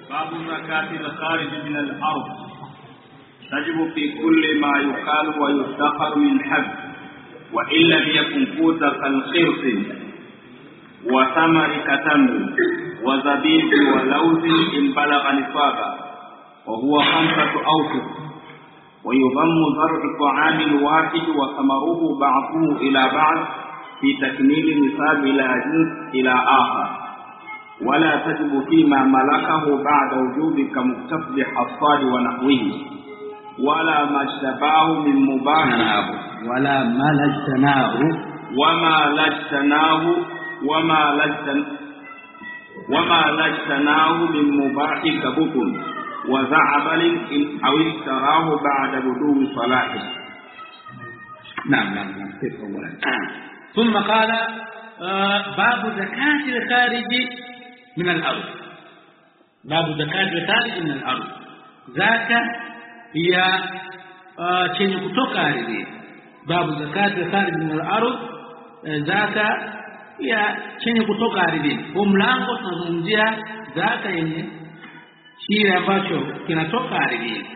باب زكاة الخارج من الأرض. تجب في كل ما يقال ويدخر من حب، وإن لم يكن قوت كالخرص وثمر كتمر وزبيب ولوز إن بلغ نصابا، وهو 5 أوسق. ويضم زرع الطعام الواحد وثمره بعضه إلى بعض في تكميل النصاب إلى جنس إلى آخر، ولا تجب فيما ملكه بعد وجوب كمكتسب حصاد ونحوه، ولا ما اشتباه من مباح وما لجتناه من مباح كبطن وزعبل إن أو اشتراه بعد بدو صلاحه. نعم ثم قال باب زكاة الخارج من الأرض. باب زكاة الخارج من الأرض. زكاة هي chenye kutoka ardhini. Babu zakati kharij min al-ardh, zaka ya chenye kutoka ardhini. Huu mlango tunazungumzia zaka yenye kile ambacho kinatoka ardhini.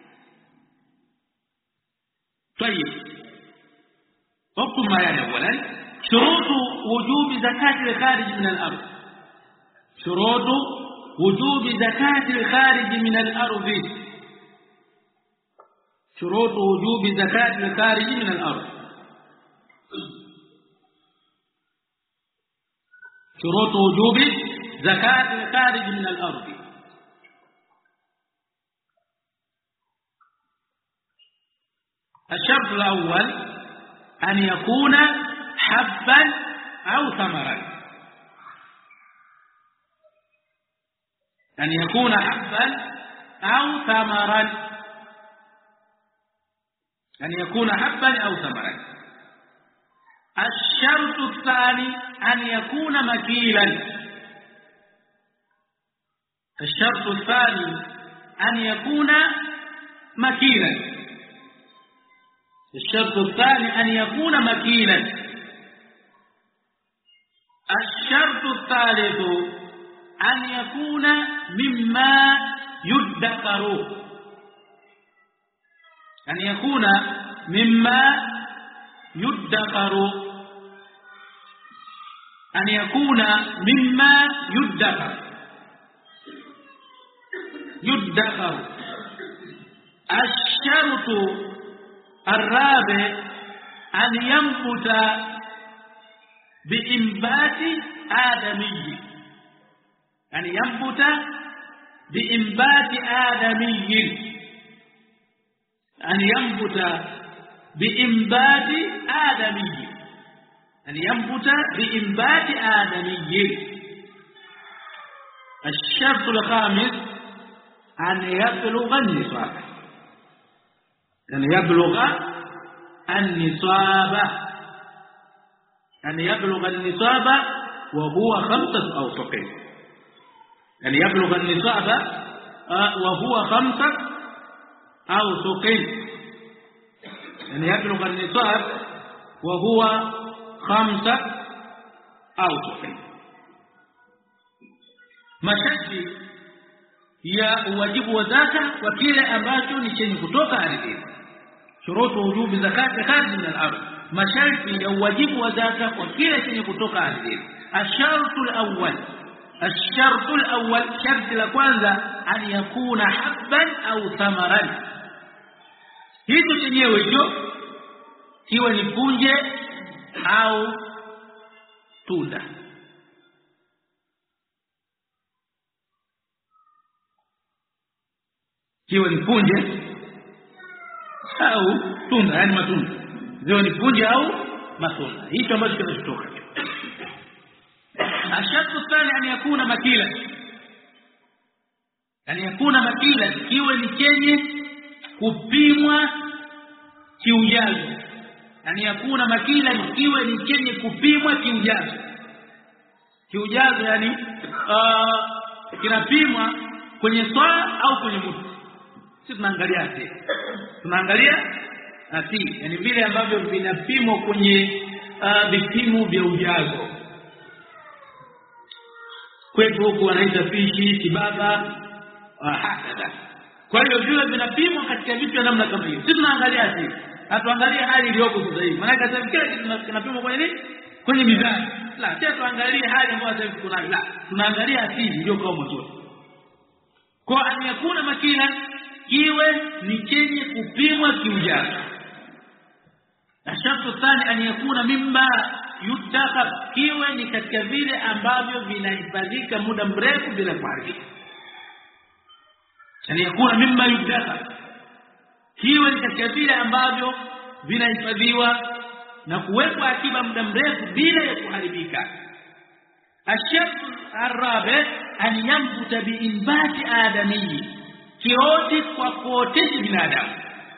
طيب حكم ما يعني اولا شروط وجوب زكاة الخارج من الأرض. شروط وجوب زكاة الخارج من الأرض. شروط وجوب زكاة الخارج من الأرض. شروط وجوب زكاة الخارج من الأرض. الشرط الأول أن يكون حبا أو ثمرا. أن يكون حبا أو ثمرا. أن يكون حبا أو ثمرا. الشرط الثاني أن يكون مكيلا. الشرط الثاني أن يكون مكيلا. الشرط الثاني أن يكون مكيلا. الشرط الثالث أن يكون مما يدخر. أن يكون مما يدخر. أن يكون مما يدخر. الشرط الرابع أن ينبت بإنبات آدمي. أن ينبت بإنبات آدمي. أن ينبت بإنبات آدمي. أن ينبت بإنبات آدمي. الشرط الخامس أن يبلغ النصاب. أن يبلغ النصاب. أن يبلغ النصاب وهو 5 أوسق. أن يبلغ النصاب وهو 5 أوسق. أن يبلغ النصاب وهو 5 أوسق. masharti ya uwajibu wa zaka kwa kile ambacho ni chenye kutoka ardhini. Shurutu wujubi zakati kharij min al-ardh. Masharti ya uwajibu wa zaka kwa kile chenye kutoka ardhini. Ashartu al-awwal. Ashartu al-awwal, sharti la kwanza an yakuna habban au thamaran. Hicho chenyewe hicho kiwe ni punje au tunda. Kiwe ni punje au tunda, yani matunda. Ziwe ni punje au matunda. Hicho ambacho kinachotoka. Ashartu thani an yakuna makila. An yakuna makila, kiwe ni chenye kupimwa kiujazo. An yakuna makila, kiwe ni chenye kupimwa kiujazo. Kiujazo yani kinapimwa kwenye swaa au kwenye mudu. Sisi tunaangalia ati. Tunaangalia ati, yani vile ambavyo vinapimwa kwenye vipimo vya ujazo. Kwetu huku wanaita fishi, kibaba, hakika. Kwa hiyo vile vinapimwa katika vitu vya namna kama hiyo. Sisi tunaangalia asili. Hatuangalie hali iliyoko sasa hivi. Maana sasa hivi kile kinapimwa kwenye nini? Kwenye mizani. La, sisi tuangalie hali ambayo sasa hivi kuna. La, tunaangalia asili iliyokuwa mwanzo. Kwa anayekuna makina kiwe ni chenye kupimwa kiujazo. Na sharti thani anayekuna mimba yutaka kiwe ni katika vile ambavyo vinahifadhika muda mrefu bila kuharibika. Anayekuna mimba yutaka kiwe ni katika vile ambavyo vinahifadhiwa na kuwekwa akiba muda mrefu bila ya kuharibika. Ashartu arabi an yambuta biinbati adami, kioti kwa kuotesha binadamu.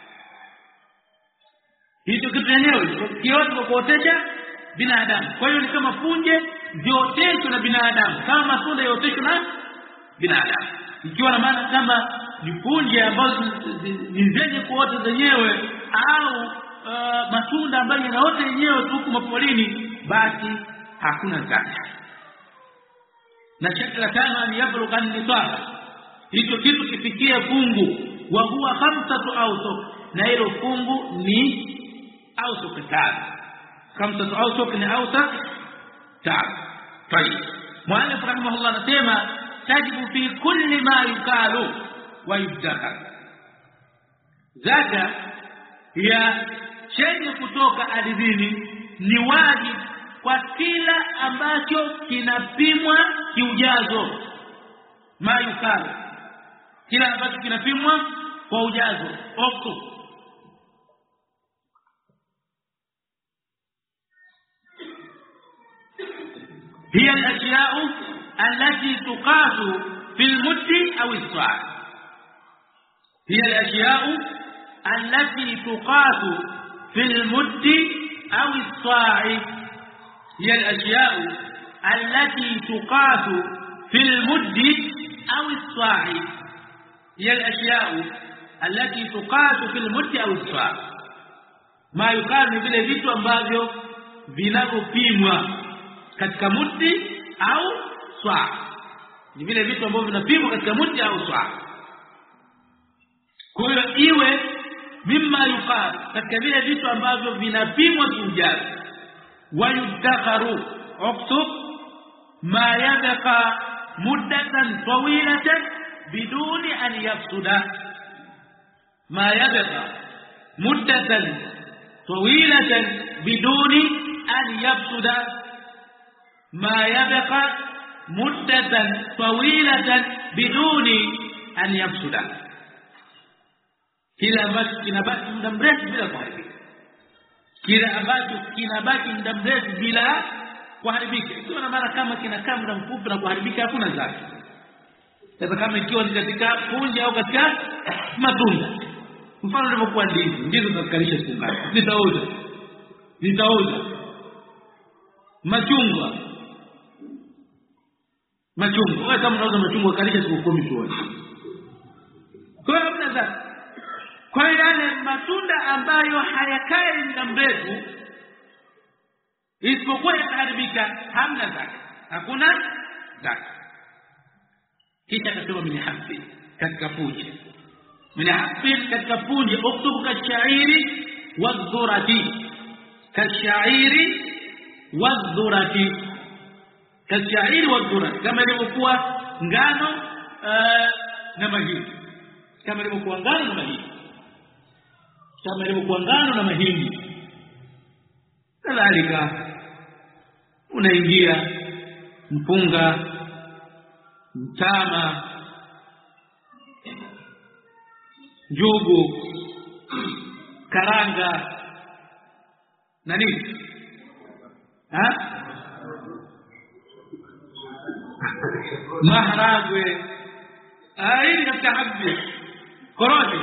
Hicho kitu yenyewe kioti kwa kuotesha binadamu. Kwa hiyo ni kama punje zioteshwe na binadamu, kama matunda yaoteshwe na binadamu. Ikiwa na maana kama ni punje ambazo ni zenye kuota zenyewe au matunda ambayo yanaota yenyewe tu mapolini, basi hakuna zaka. Na sharti la tano ni yablugha nisaba, hicho kitu kifikie fungu, wa huwa 5 awsuq, na hilo fungu ni awsuq 5. 5 awsuq ni awsuq 5. Tayeb, muallif rahimahullah anasema tajibu fi kulli ma yukalu wa yudakar, zaka ya chenye kutoka ardhini ni wajibu kwa kila ambacho kinapimwa kiujazo. Ma yukalu, kila ambacho kinapimwa kwa ujazo. Okto هي الأشياء التي تقاس في المد أو الصاع. هي الأشياء التي تقاس في المد أو الصاع. هي الأشياء التي تقاس في المد أو الصاع. هي الأشياء التي تقاس في المد أو الصاع. ما يقال vile vitu ambavyo vinavyopimwa katika mudi au swa. Ni vile vitu ambavyo vinapimwa katika mudi au swa. Kwa hiyo iwe mimma yuqal, katika vile vitu ambavyo vinapimwa kiujazo. Wa yudakharu uktub ma yabqa muddatan tawilatan biduni an yafsuda. Ma yabqa muddatan tawilatan biduni an yafsuda. ما يبقى مدة طويلة بدون أن يفسد. kila ambacho kinabaki muda mrefu bila kuharibika. Kila ambacho kinabaki muda mrefu bila kuharibika. Ikiwa na maana kama kinakaa muda mfupi na kuharibika hakuna zaka. Sasa kama ikiwa ni katika punje au katika matunda, mfano unapokuwa ndizi utakarisha siku ngapi? Nitauza. Machungwa. Wewe kama unauza machungwa karisha siku 10 tu. Kwa hiyo hamna zaka. Kwa hiyo yale matunda ambayo hayakai muda mrefu isipokuwa yaharibika hamna zaka. Hakuna zaka. Kisha akasema min hafi katika punje. Min hafi katika punje uktubu kashairi wadhurati. Kashairi wadhurati. Kashairi wadhurati, kama ilivyokuwa ngano na mahindi. Kama ilivyokuwa ngano na mahindi. Kama ilivyokuwa ngano na mahindi. Kadhalika unaingia mpunga, mtama, njugu, karanga na nini? Maharagwe. Hii katika haji. Korosho.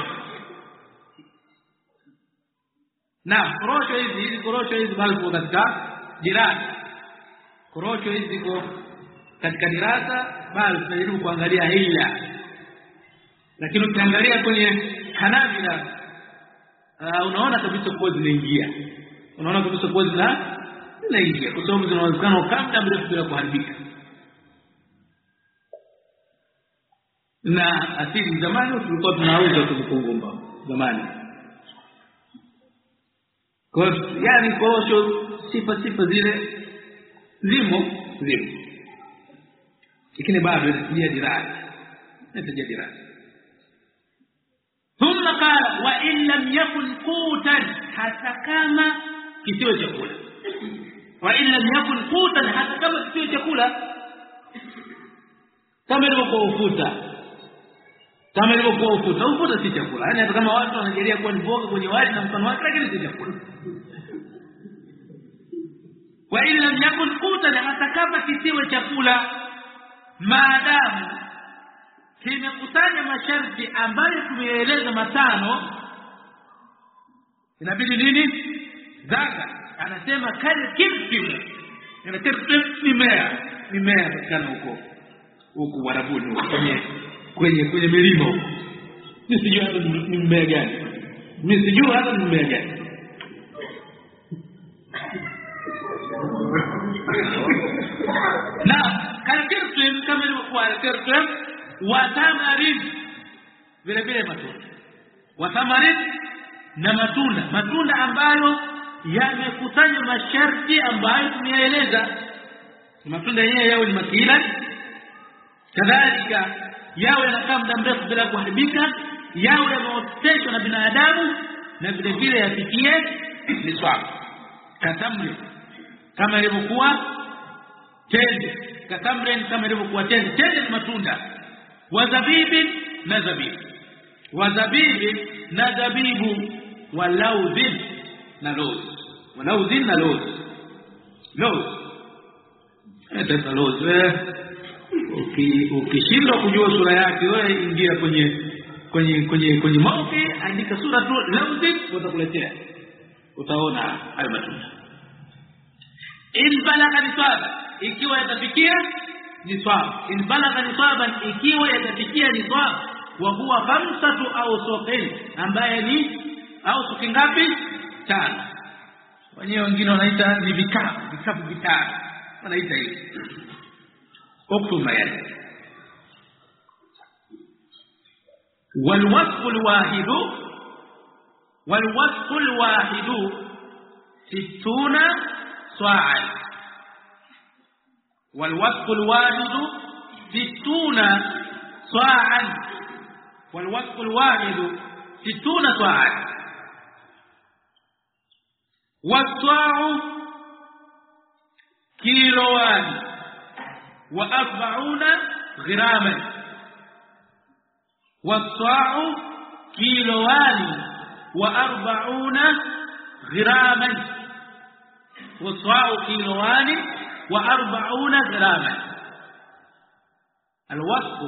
Na korosho hizi bali katika dirasa. Korosho hizi ziko katika dirasa, bali tunajaribu kuangalia hila. Lakini ukiangalia kwenye Hanabila unaona kabisa kwa zinaingia. Unaona kabisa kwa zinaingia kwa sababu zinawezekana kabla mrefu bila kuharibika. na asili zamani tulikuwa tunauza tukungumba zamani. Kwa yani posho sifa zile zimo. Lakini bado ni dirasa. Thumma qala wa in lam yakun qutan, hata kama kisiwe chakula. Wa in lam yakun qutan, hata kama kisiwe chakula. Kama ilivyokuwa ufuta si chakula. Yaani hata kama watu wanajalia kwa mboga kwenye wali na mfano wake, lakini si chakula. Wa in lam yakun qutan, hata kama kisiwe chakula, maadamu kimekusanya masharti ambayo tumeeleza matano, inabidi nini? Zaka. Anasema kal kimtim, mimea kana huko Warabuni kwenye milima huko. Mimi sijui hata ni mmea gani. Na kalkirtum kama ilivyokuwa kalkirtum wa tamarin, vile matunda. Wa tamarin na matunda ambayo yamekusanya masharti ambayo tumeeleza. Matunda yenyewe yao ni makila, kadhalika yawe yanakaa muda mrefu bila kuharibika, yawe yameoteshwa na binadamu, na vile vile yafikie nisab. Katamri kama ilivyokuwa tende, katamri kama ilivyokuwa tende ni matunda. Wazabibin na zabibu, walaudhin na loz. Hata loz ukishindwa kujua sura yake, wewe ingia kwenye mauki, andika sura tu laudhin, utakuletea, utaona hayo matunda. In balagha nisaba, ikiwa yatafikia nisab. In balagha nisaban, ikiwa yatafikia nisab. Wa huwa 5 awsuqin, ambaye ni awsuq ngapi? 5. Wenyewe wengine wanaita ni vikapu vitano, wanaita hivi. Uktu mayani. Walwasfu alwahidu 60 صاعا. والوسق الواحد 60 صاعا. والوسق الواحد 60 صاعا. والصاع كيلوان و40 غراما. والصاع كيلوان و40 غراما. والصاع كيلوان و40 غراما. الوسق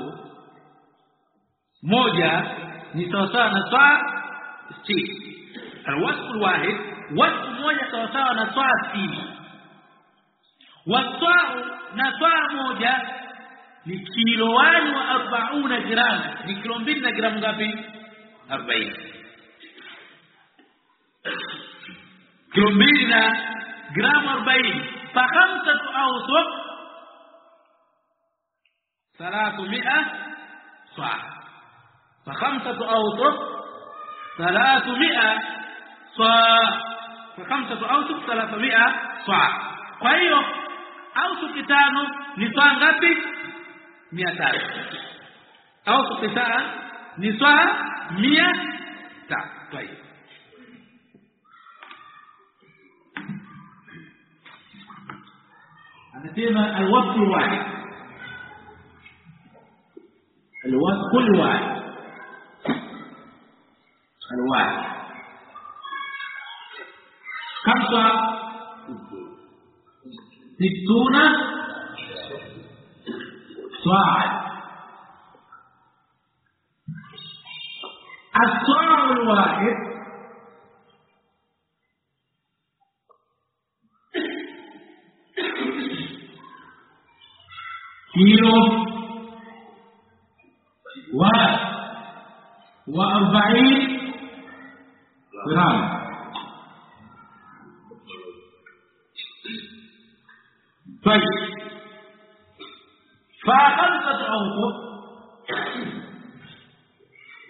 moja ni sawa na saa 60. الوسق الواحد, وسق moja sawa na saa 60. والصاع na saa moja ni kilowani wa 40 gram. Ni kilo 2 na gramu ngapi? 40. Kilo 2 na gramu 40. Fa 5 awsuq 300 صاع. fa 5 awsuq 300 صاع. fa 5 awsuq 300 صاع. Kwa hiyo awsuq 5 ni saa ngapi? 300. Awsuq 5 ni saa 100. Kwa hiyo anasema alwasq alwahid. الوسق الواحد خمسة 60 صاعا. الصاع الواحد كيلو و40 غرام. طيب ف5 أوسق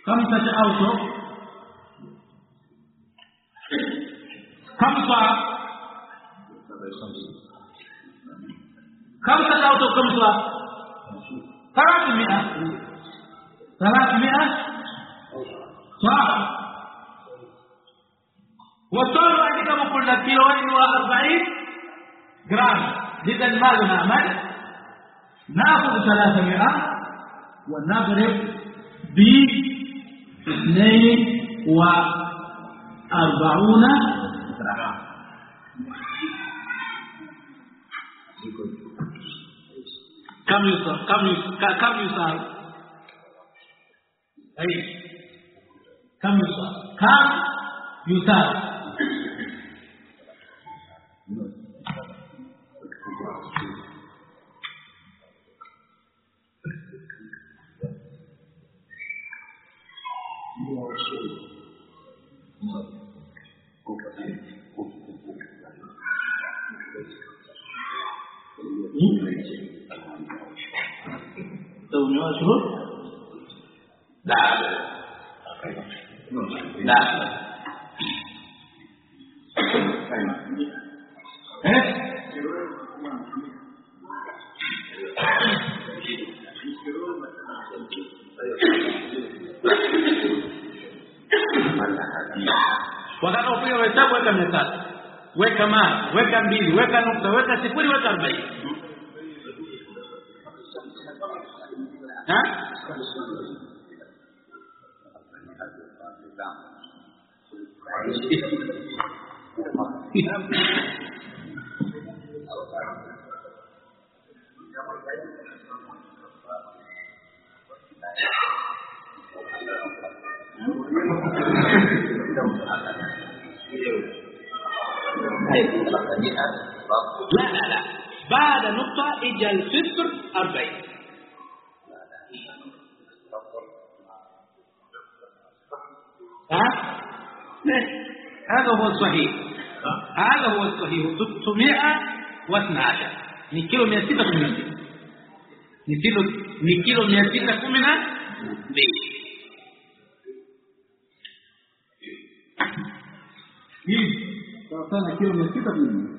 5 أوسق 5 أوسق 300 صح. وصاروا عندك كل كيلو 40 جرام. إذا ماذا نعمل؟ نأخذ 300 ونضرب ب 42 جرام. كم يصار؟ أي كم يصار؟ Tahunnya surut? Dah. Wakati upiga hesabu weka 300. Weka ma, weka 2, weka nukta, weka 0, weka 40. لا بعد نقطة اجل 0.40. هذا هو الصحيح. 612 ni kilo 612. Ni kilo 612. Sana kilo 612.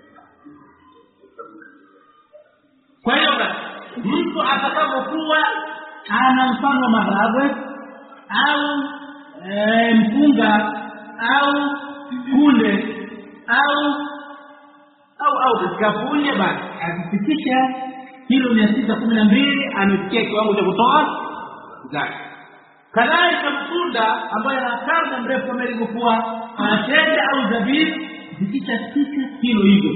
Kwa hiyo mtu atakapokuwa ana mfano maharagwe au mpunga au kunde au kapunye, basi akifikisha kilo 612 amefikia kiwango cha kutoa zaka. Kadhalika matunda ambayo yanakaa muda mrefu kama ilivyokuwa tende au zabibu, zikishafika kilo hizo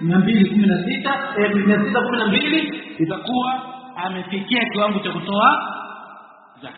612 itakuwa amefikia kiwango cha kutoa zaka.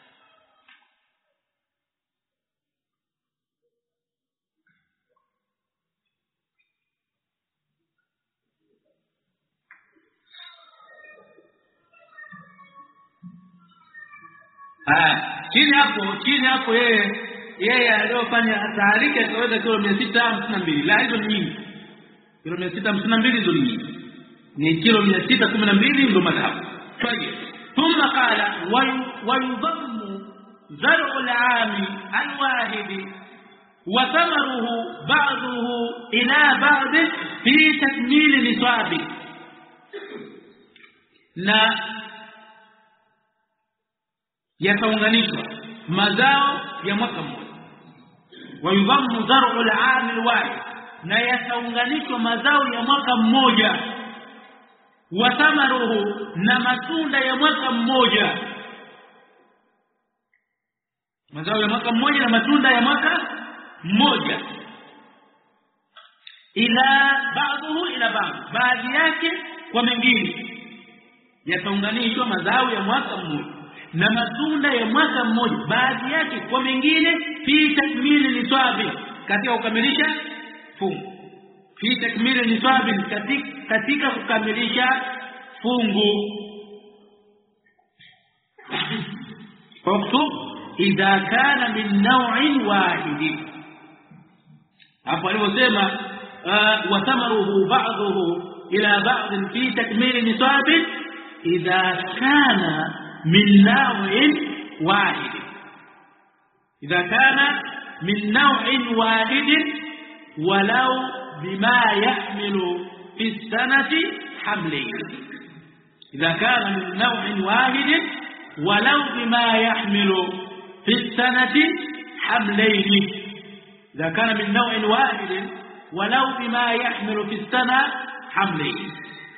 Chini hapo yeye aliyofanya taharika akaweka kilo 652. La, hizo ni nyingi. Kilo 652 hizo ni nyingi. Ni kilo 612 ndio madhabu. Kwa hiyo thumma qala wa yudhammu zar'u al-'ami al-wahid wa thamaruhu ba'dahu ila ba'd fi takmil nisabi. Na yataunganishwa mazao ya mwaka mmoja. Wa yudhammu zar'u al-'am al-wahid, na yataunganishwa mazao ya mwaka mmoja. Wa thamaruhu, na matunda ya mwaka mmoja. Mazao ya mwaka mmoja na matunda ya mwaka mmoja. Ila ba'dahu ila ba'd, baadhi yake kwa mengine. Yataunganishwa mazao ya mwaka mmoja na matunda ya mwaka mmoja, baadhi yake kwa mengine, fi takmili nisabi, katika kukamilisha fungu. Fi takmili nisabi, katika kukamilisha fungu. Faktub idha kana min naw'in wahid. Hapo aliposema wa thamaruhu ba'dahu ila ba'd fi takmili nisabi idha kana min naw'in wahid, idha kana min naw'in wahidin walau bima yahmilu fi sanati hamlayn. إذا كان من نوع واحد ولو بما يحمل في السنة حملين. إذا كان من نوع واحد ولو بما يحمل في السنة حملين.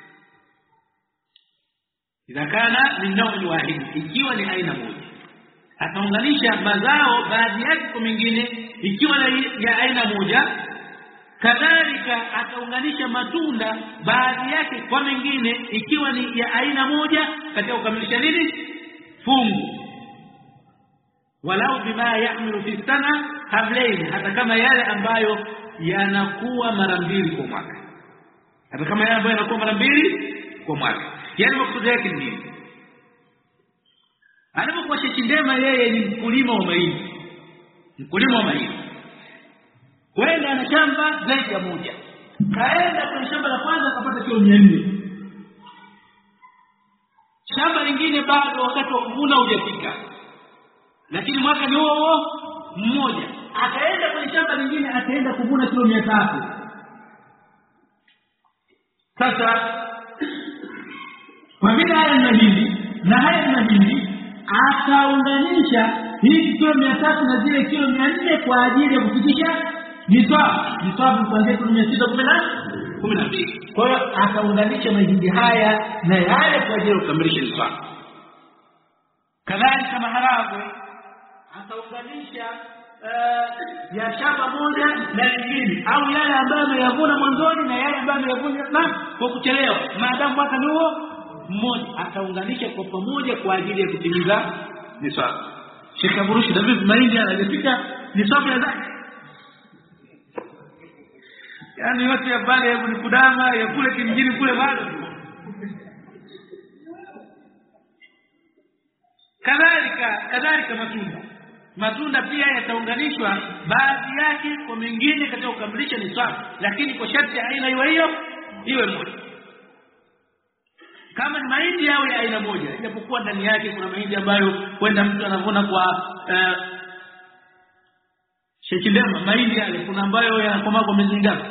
إذا كان من نوع واحد ikiwa ni aina moja, ataunganisha mazao baadhi yake kwa mengine ikiwa ni ya aina moja. Kadhalika ataunganisha matunda baadhi yake kwa mengine ikiwa ni ya aina moja katika kukamilisha nini? Fungu. Walau bima yahmilu fi sana hamlain, hata kama yale ambayo yanakuwa mara mbili kwa mwaka. Hata kama yale ambayo yanakuwa mara mbili kwa mwaka. Yaani maksudi yake ni nini? Anapokuwa Shekindema yeye ni mkulima wa mahindi. Mkulima wa mahindi. Kwenda na shamba zaidi ya moja. Kaenda kwenye shamba la kwanza akapata kilo 400. Shamba lingine bado wakati wa kuvuna hujafika. Lakini mwaka ni huo mmoja. Akaenda kwenye shamba lingine ataenda kuvuna kilo 300. Sasa kwa vile haya ni mahindi na haya ni mahindi, ataunganisha hii kilo 300 na zile kilo 400 kwa ajili ya kufikisha nisabu kuanzia kilo 612. Kwa hiyo akaunganisha mahindi haya na yale kwa ajili ya kukamilisha nisabu. Kadhalika maharagwe ataunganisha ya shamba moja na lingine, au yale ambayo ameyavuna mwanzoni na yale ambayo ameyavuna kwa kuchelewa, maadamu mwaka ni huo mmoja, ataunganisha kwa pamoja kwa ajili ya kutimiza nisabu. Sheikh Aburushi David mahindi anajifika nisabu ya zake. Yaani yote ya pale hebu ni kudama ya kule kingine kule bado. Kadhalika matunda pia yataunganishwa baadhi yake kwa mengine katika kukamilisha nisabu, lakini kwa sharti aina hiyo iwe moja. Kama ni mahindi yawe ya aina moja, ijapokuwa ndani yake kuna mahindi ambayo kwenda mtu anavuna kwa Shekindema mahindi yale kuna ambayo yanakomaa kwa miezi mingapi?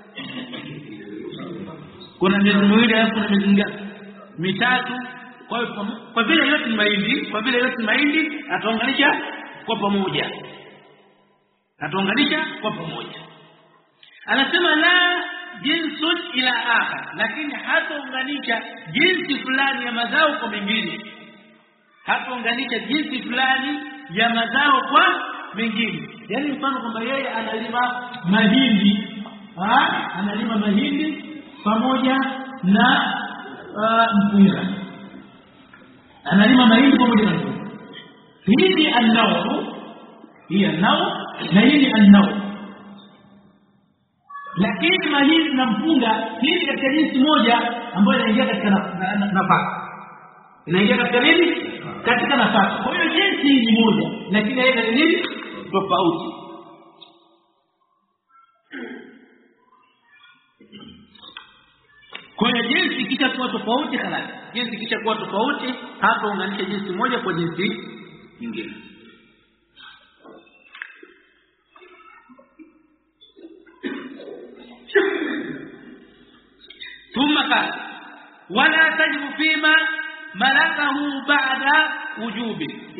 Kuna miezi miwili au kuna miezi mingapi? Mitatu. Kwa vile yote ni mahindi, ataunganisha kwa pamoja. Anasema la jinsun ila akhar, lakini hataunganisha jinsi fulani ya mazao kwa mengine. Hataunganisha jinsi fulani ya mazao kwa mengine. Yaani mfano kwamba yeye analima mahindi pamoja na mpunga. Analima mahindi pamoja na mpunga. Hii an-naw na hii an-naw. Lakini mahindi na mpunga hii katika jinsi moja ambayo inaingia katika nafaka. Inaingia katika nini? Katika nafaka. Kwa hiyo jinsi ni moja, lakini yeye ni nini? Tofauti. Kwa hiyo jinsi kishakuwa tofauti halali. Jinsi kishakuwa tofauti, hapa unganisha jinsi moja kwa jinsi nyingine. ثم قال ولا تجب فيما ملكه بعد وجوب.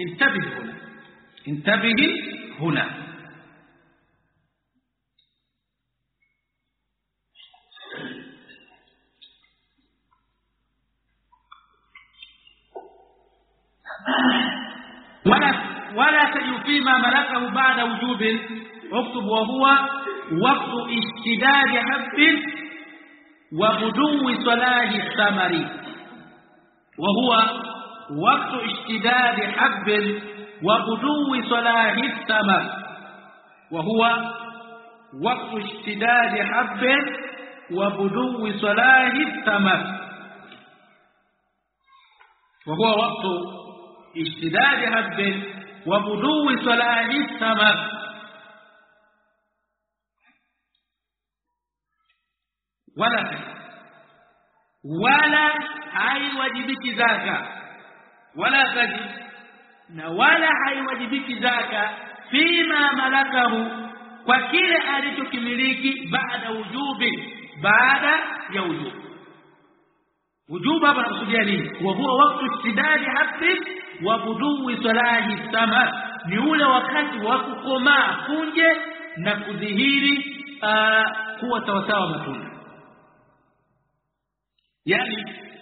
انتبه هنا. ولا تجب فيما ملكه بعد وجوب. اكتب وهو وقت اشتداد حب وبدو صلاح الثمر. وهو وقت اشتداد حب وبدو صلاح الثمر. وهو وقت اشتداد حب وبدو صلاح الثمر. وهو وقت اشتداد حب وبدو صلاح الثمر. ولا haiwajibiki zaka, wala haiwajibiki zaka fima malakahu, kwa kile alichokimiliki, baada ya wujubi. Wujuba hapa nakusudia nini? Wa huwa wakati istidadi haqqi wa buduwi salahi sama, ni ule wakati wa kukomaa punje na kudhihiri kuwa sawasawa matunda. Yani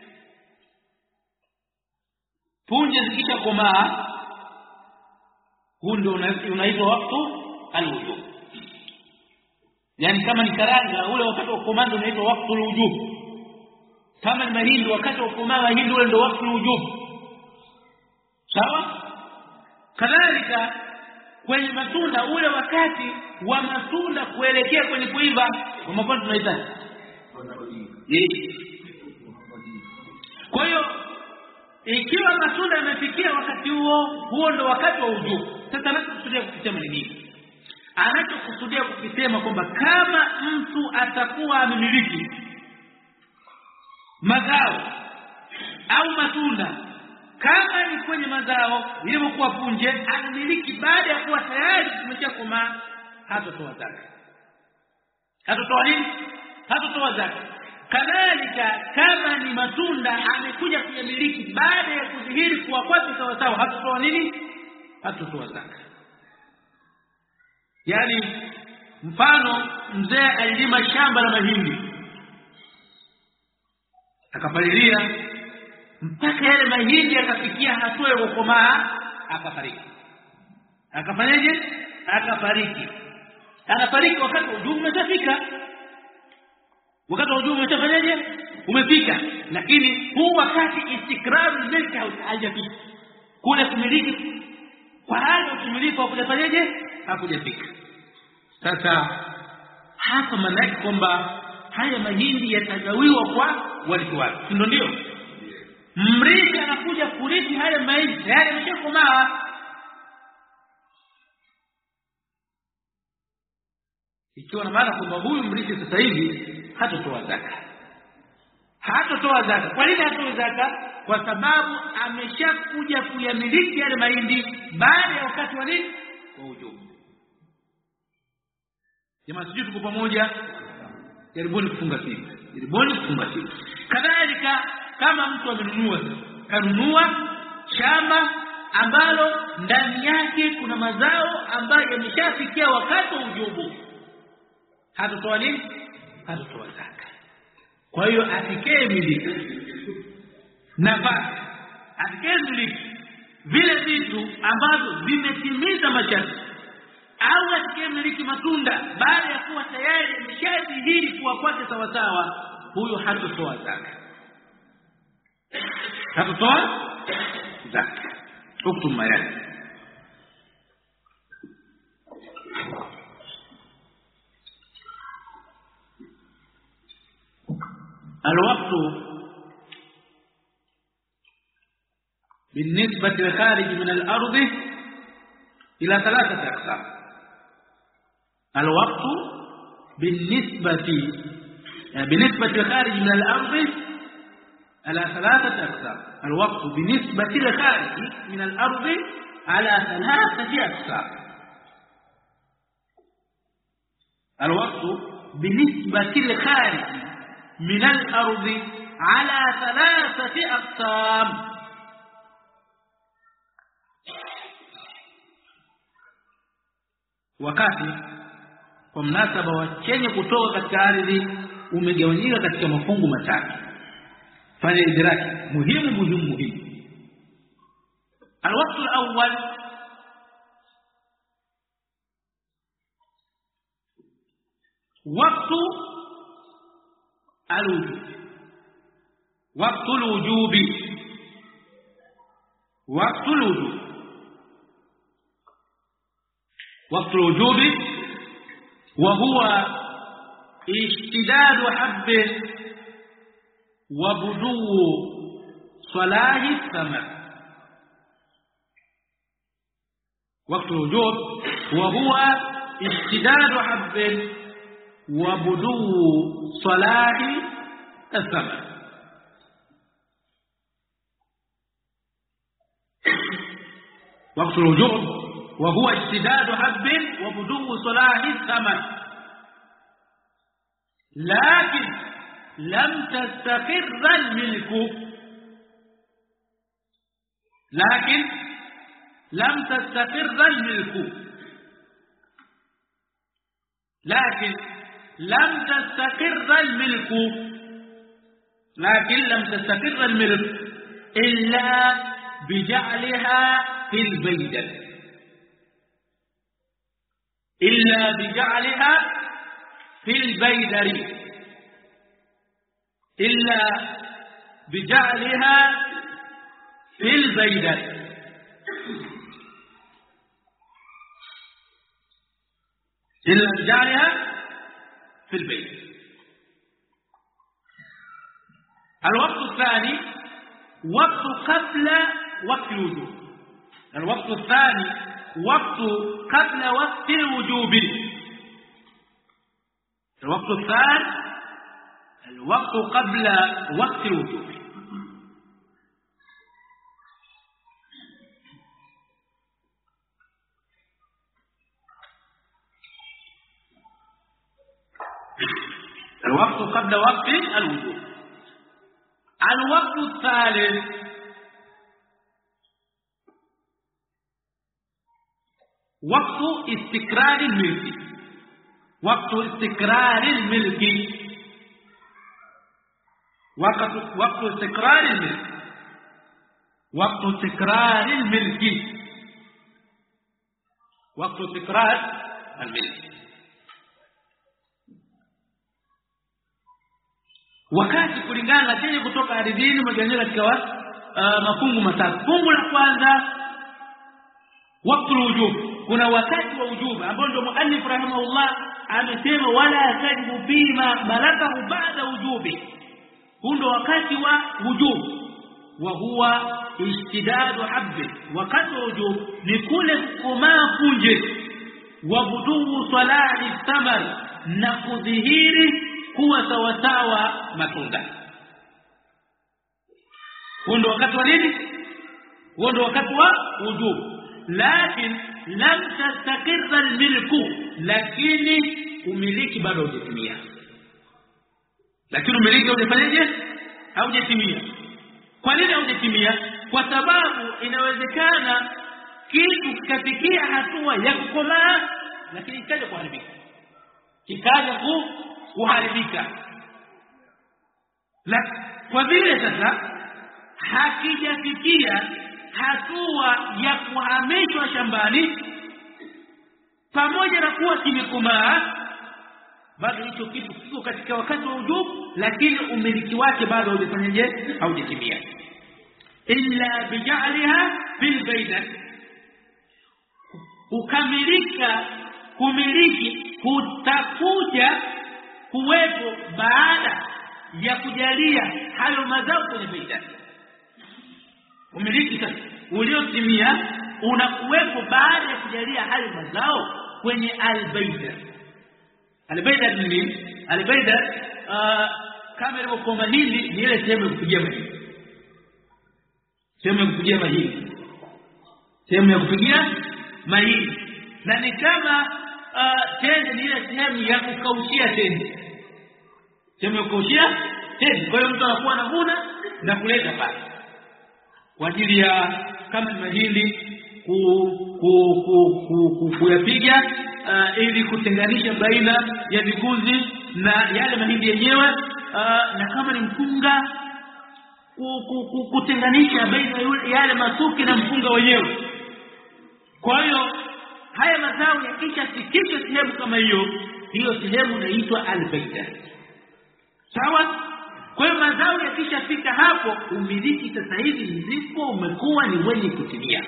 punje zikisha komaa, huu ndio unaitwa wakati al-wujub. Yani kama ni karanga, ule wakati wa kukomaa ndio unaitwa wakati al-wujub. Kama ni mahindi, wakati wa kukomaa mahindi ule ndio wakati al-wujub. Sawa? Kadhalika kwenye matunda, ule wakati wa matunda kuelekea kwenye kuiva, kwa mfano tunaita. Kwa hiyo ikiwa matunda yamefikia wakati huo ndio wakati wa wujubu. Sasa anachokusudia kusema ni nini? Anachokusudia kusema kwamba kama mtu atakuwa amemiliki mazao au matunda, kama ni kwenye mazao ilivyokuwa punje, amiliki baada ya kuwa tayari kimeshakomaa, hatatoa zaka. Hatatoa nini? Hatatoa zaka. Kadhalika kama ni matunda amekuja kuyamiliki baada ya kudhihiri kuwa kwake sawa sawa, hatatoa nini? Hatatoa zaka. Yani mfano, mzee alilima shamba la mahindi, akapalilia mpaka yale mahindi yakafikia hatua ya kukomaa, akafariki. Akafanyaje? Akafariki. Anafariki wakati wujubu umeshafika. Wakati wujubu umeshafanyaje? Umefika. Lakini huu wakati istikraru milki haujafika. Kule kumiliki kwa hali ya kumiliki hakujafanyaje? Hakujafika. Sasa hapa maana yake kwamba haya mahindi yatagawiwa kwa warithi wake. Ndio. Mrithi anakuja kurithi haya mahindi, tayari yameshakomaa. Ikiwa na maana kwamba huyu mrithi sasa hivi hatatoa zaka. Hatatoa zaka. Kwa nini hatatoa zaka? Kwa sababu ameshakuja kuyamiliki yale mahindi baada ya wakati wa nini? Wa wujubu. Jamaa, sisi tuko pamoja. Jaribuni kufunga simu. Kadhalika kama mtu kanunua shamba ambalo ndani yake kuna mazao ambayo yameshafikia wakati wa wujubu, hatatoa nini? Hatatoa zaka. Kwa hiyo atikee miliki nafasi, atikee miliki vile vitu ambavyo vimetimiza masharti, au atikee miliki matunda baada ya kuwa tayari yameshadhihiri kuwa kwake sawa sawa, huyo hatatoa zaka. Hatatoa zaka. Uktum mayani. الوقت بالنسبة للخارج من الأرض إلى 3 أقسام. الوقت بالنسبة للخارج من الأرض على 3 أقسام. الوقت بالنسبة للخارج من الأرض على 3 أقسام. الوقت بالنسبة للخارج من الأرض على 3 أقسام. Wakati kwa mnasaba wa chenye kutoka katika ardhi umegawanyika katika mafungu matatu. Fanya idraki muhimu. الوقت الأول وقت الوجوب. وقت الوجوب وهو اشتداد حبه وبدو صلاح الثمر. وقت الوجوب وهو اشتداد حبه وبدو صلاح الثمر. وقت الوجوب وهو اشتداد حب وبدو صلاح الثمن لكن لم تستقر الملك لكن لم تستقر الملك لكن لم تستقر الملك لكن لم تستقر الملك إلا بجعلها في البيدر إلا بجعلها في البيدر إلا بجعلها في البيدر إلا بجعلها في البيت. الوقت الثاني وقت قبل وقت الوجوب. الوقت الثاني وقت قبل وقت الوجوب. الوقت الثاني الوقت قبل وقت الوجوب. الوقت قبل وقت الوجوب. الوقت الثالث وقت استقرار الملك. وقت استقرار الملك. وقت استقرار الملك. وقت استقرار الملك. وقت استقرار الملك. wakati kulingana na chenye kutoka ardhini maganyika katika mafungu matatu. Fungu la kwanza wakati wujub, kuna wakati wa wujub ambao ndio muallif rahimahullah amesema wala tajibu bima malakahu ba'da wujubi. Hundo wakati wa wujub wa huwa ishtidadu habbi. Wakati wa wujub ni kule kukomaa punje wa budu salati thamar na kudhihiri kuwa sawasawa matunda. Hundo wakati wa nini? Hundo wakati wa wujub. Lakini lam tastaqirra almilku, lakini umiliki bado hujatimia. Lakini umiliki hujafanyaje? Haujatimia. Kwa nini haujatimia? Kwa sababu inawezekana kitu kikafikia hatua ya kukomaa lakini kikaja kuharibika. Kikaja kuharibika. Kwa vile sasa hakijafikia hatua ya kuhamishwa shambani pamoja na kuwa kimekomaa, bado hicho kitu kiko katika wakati wa wujub, lakini umiliki wake bado haujafanyaje? Haujatimia. Illa bija'liha fil bayt. Ukamilika kumiliki kutakuja kuwepo baada ya kujalia hayo mazao kwenye bayt. Umiliki sasa uliotimia unakuwepo baada ya kujalia hayo mazao kwenye al-bayt. Al-bayt ni nini? Al-bayt kama ilivyokuwa mahindi ni ile sehemu ya kupigia mahindi. Sehemu ya kupigia mahindi. Sehemu ya kupigia mahindi. Na ni kama tende ni ile sehemu ya kukaushia tende. Sehemu ya kukaushia tende. Kwa hiyo mtu anakuwa anavuna na kuleta pale kwa ajili ya kama mahindi kuyapiga ili kutenganisha baina ya vikuzi na yale mahindi yenyewe, na kama ni mpunga kutenganisha baina yale masuki na mpunga wenyewe. Kwa hiyo haya mazao yakishafikishwa sehemu kama hiyo sehemu inaitwa al-bayt. Sawa? Kwa hiyo mazao yakishafika hapo, umiliki sasa hivi mzipo umekuwa ni wenye kutimia.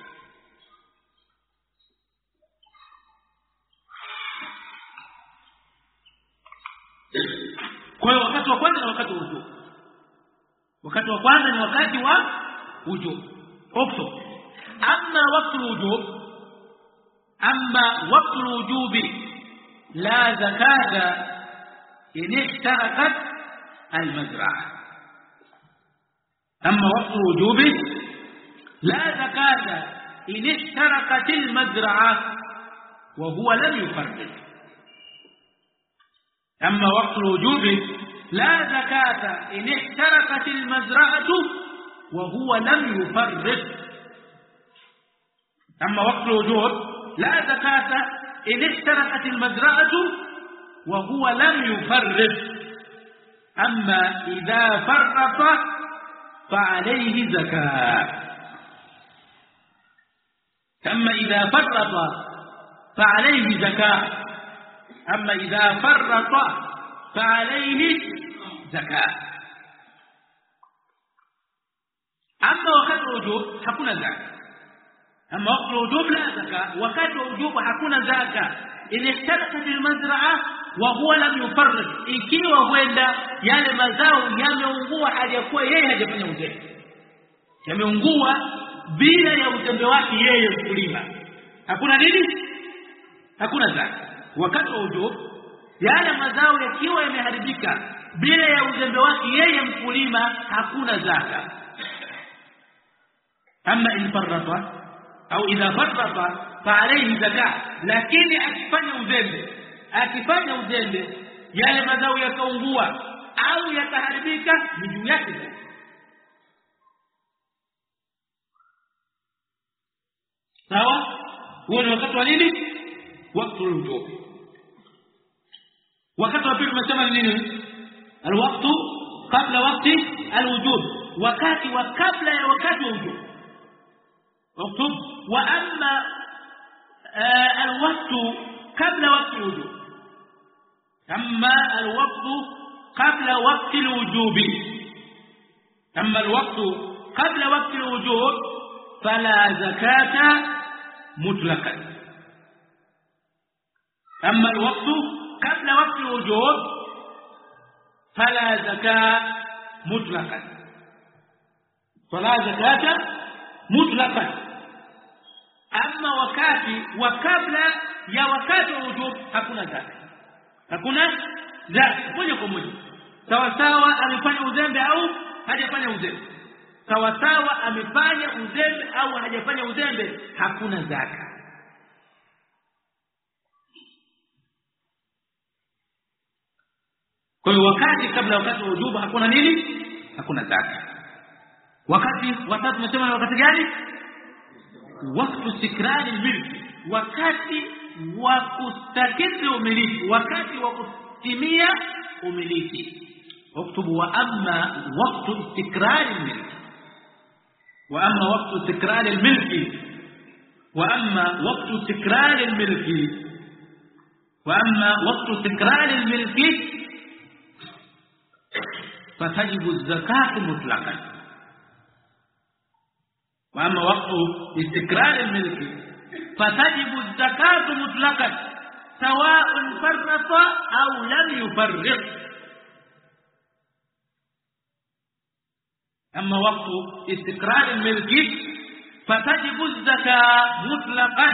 Kwa hiyo wakati wa kwanza na wakati wa wujub. Wakati wa kwanza ni wakati wa wujub. Opso. Amma wakati wujub, amma wakati wujubi la zakata in ihtarakat المزرعة. أما وقت الوجوب لا زكاة إن اشتركت المزرعة وهو لم يفرق. أما وقت الوجوب لا زكاة إن اشتركت المزرعة وهو لم يفرق. أما وقت الوجوب لا زكاة إن اشتركت المزرعة وهو لم يفرق. أما إذا فرط فعليه زكاة. أما إذا فرط فعليه زكاة. أما إذا فرط فعليه زكاة. أما وقت الوجوب hakuna zaka. أما وقت الوجوب لا زكاة. وقت الوجوب hakuna zaka. إن اشتركت المزرعة وهو لم يفرق. ikiwa huenda yale mazao yameungua hajakuwa yeye hajafanya uzembe, yameungua bila ya uzembe wake yeye mkulima, hakuna nini? Hakuna zaka. Wakati wa ujub yale mazao yakiwa yameharibika bila ya uzembe wake yeye mkulima, hakuna zaka. Ama in farrata au idha farrata fa alayhi zakat. Lakini akifanya uzembe yale mazao yakaungua au yakaharibika ni juu yake. sawa. huo ni wakati wa nini? Wakati wa ujub. wakati wa pili tumesema nini? Alwaqtu qabla waqti alwujub, wakati wa kabla ya wakati wa ujub. اكتب. واما الوقت قبل وقت الوجوب. اما الوقت قبل وقت الوجوب. اما الوقت قبل وقت الوجوب فلا زكاة مطلقا. اما الوقت قبل وقت الوجوب فلا زكاة مطلقا. فلا زكاة مطلقا. أما wakati wa kabla ya wakati wa wujub hakuna zaka. Hakuna zaka moja kwa moja. Sawa sawa amefanya uzembe au hajafanya uzembe. Sawa sawa amefanya uzembe au hajafanya uzembe, hakuna zaka. Kwa hiyo wakati kabla wakati wa wujub hakuna nini? Hakuna zaka. Wakati watatu tumesema wakati gani? Wakati istikrari milki, wakati wa kustakiti umiliki, wakati wa kutimia umiliki. Uktubu. wa amma wakati istikrari milki, wa amma wakati istikrari milki, wa amma wakati istikrari milki, wa amma wakati istikrari milki fatajibu zakatu mutlaqan. واما وقت استقرار الملك فتجب الزكاه مطلقا سواء فرط او لم يفرط. اما وقت استقرار الملك فتجب الزكاه مطلقا.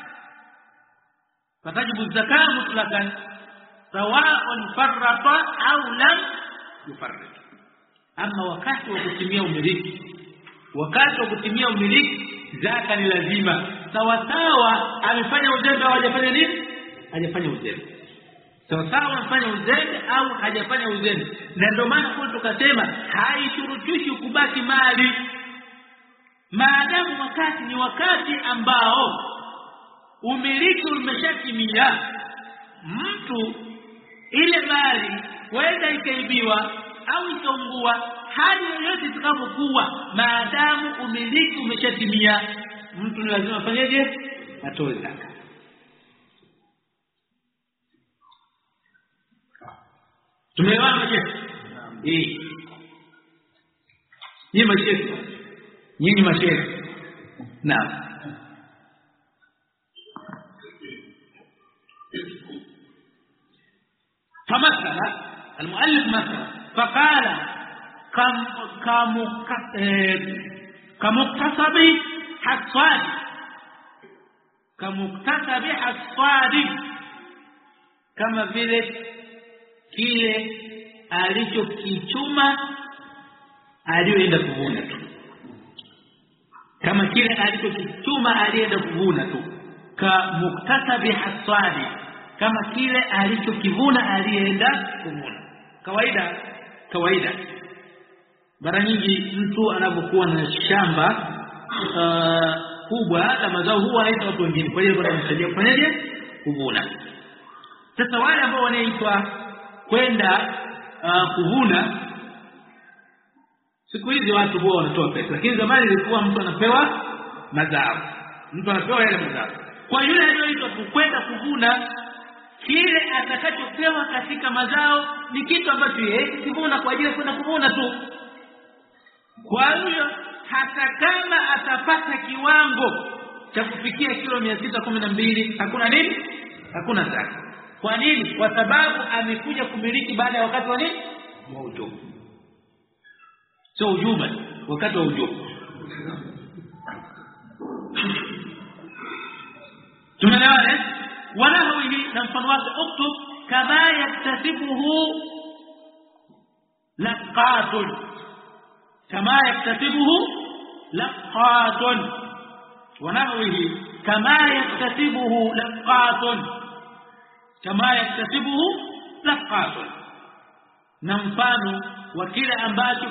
فتجب الزكاه مطلقا سواء فرط او لم يفرط. اما وقت وكتميه umiliki, wakati wa kutimia umiliki zaka ni lazima. Sawa sawa amefanya uzembe au hajafanya nini? Hajafanya uzembe. Sawa sawa amefanya uzembe au hajafanya uzembe. Na ndio maana kwa tukasema haishurutishi kubaki mali maadamu wakati ni wakati ambao umiliki umeshatimia. Mtu ile mali wenda ikaibiwa au ikaungua, hali yoyote itakapokuwa, maadamu umiliki umeshatimia, mtu ni lazima afanyeje? Atoe zaka. Tumeelewana mashehe? Nyinyi mashehe. Naam. فمثلا المؤلف مثلا فقال كمكتسب حصاد. كمكتسب حصاد, kama vile kile alichokichuma aliyoenda kuvuna tu. kama kile alichokichuma alienda kuvuna tu, ka muktasabi haswani, kama kile alichokivuna alienda kuvuna. Kawaida mara nyingi mtu anapokuwa na shamba kubwa la mazao huwa anaita watu wengine, kwa hiyo wanamsaidia kufanyaje? Kuvuna. Sasa wale ambao wanaitwa kwenda kuvuna, siku hizi watu huwa wanatoa pesa, lakini zamani ilikuwa mtu anapewa mazao, mtu anapewa yale mazao. Kwa yule aliyoitwa kwenda kuvuna, kile atakachopewa katika mazao ni kitu ambacho yeye kivuna kwa ajili ya kwenda kuvuna tu. Kwa hiyo hata kama atapata kiwango cha kufikia kilo 612 hakuna nini? Hakuna zaka. Kwa nini? Kwa sababu amekuja kumiliki baada ya wakati wa nini? Wa ujubu. So ujuba, wakati wa ujubu. Tumeelewana? Wala hili na mfano wake, uktub kama yaktasibuhu laqatun, kama yaktasibuhu laqatun, wanawihi kama yaktasibuhu laqatun, kama yaktasibuhu laqatun, na mfano wa kile ambacho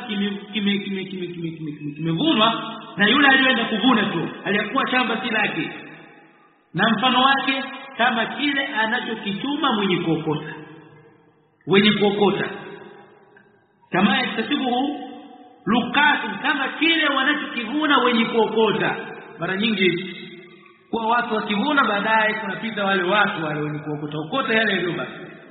kimevunwa na yule aliyeenda kuvuna tu, aliyakuwa shamba si lake, na mfano wake kama kile anachokichuma mwenye kuokota, wenye kuokota. Kama yaktasibuhu lukatu, kama kile wanachokivuna wenye kuokota. Mara nyingi kwa watu wakivuna, baadaye kunapita wale watu wale wenye kuokota yale yaliyobaki.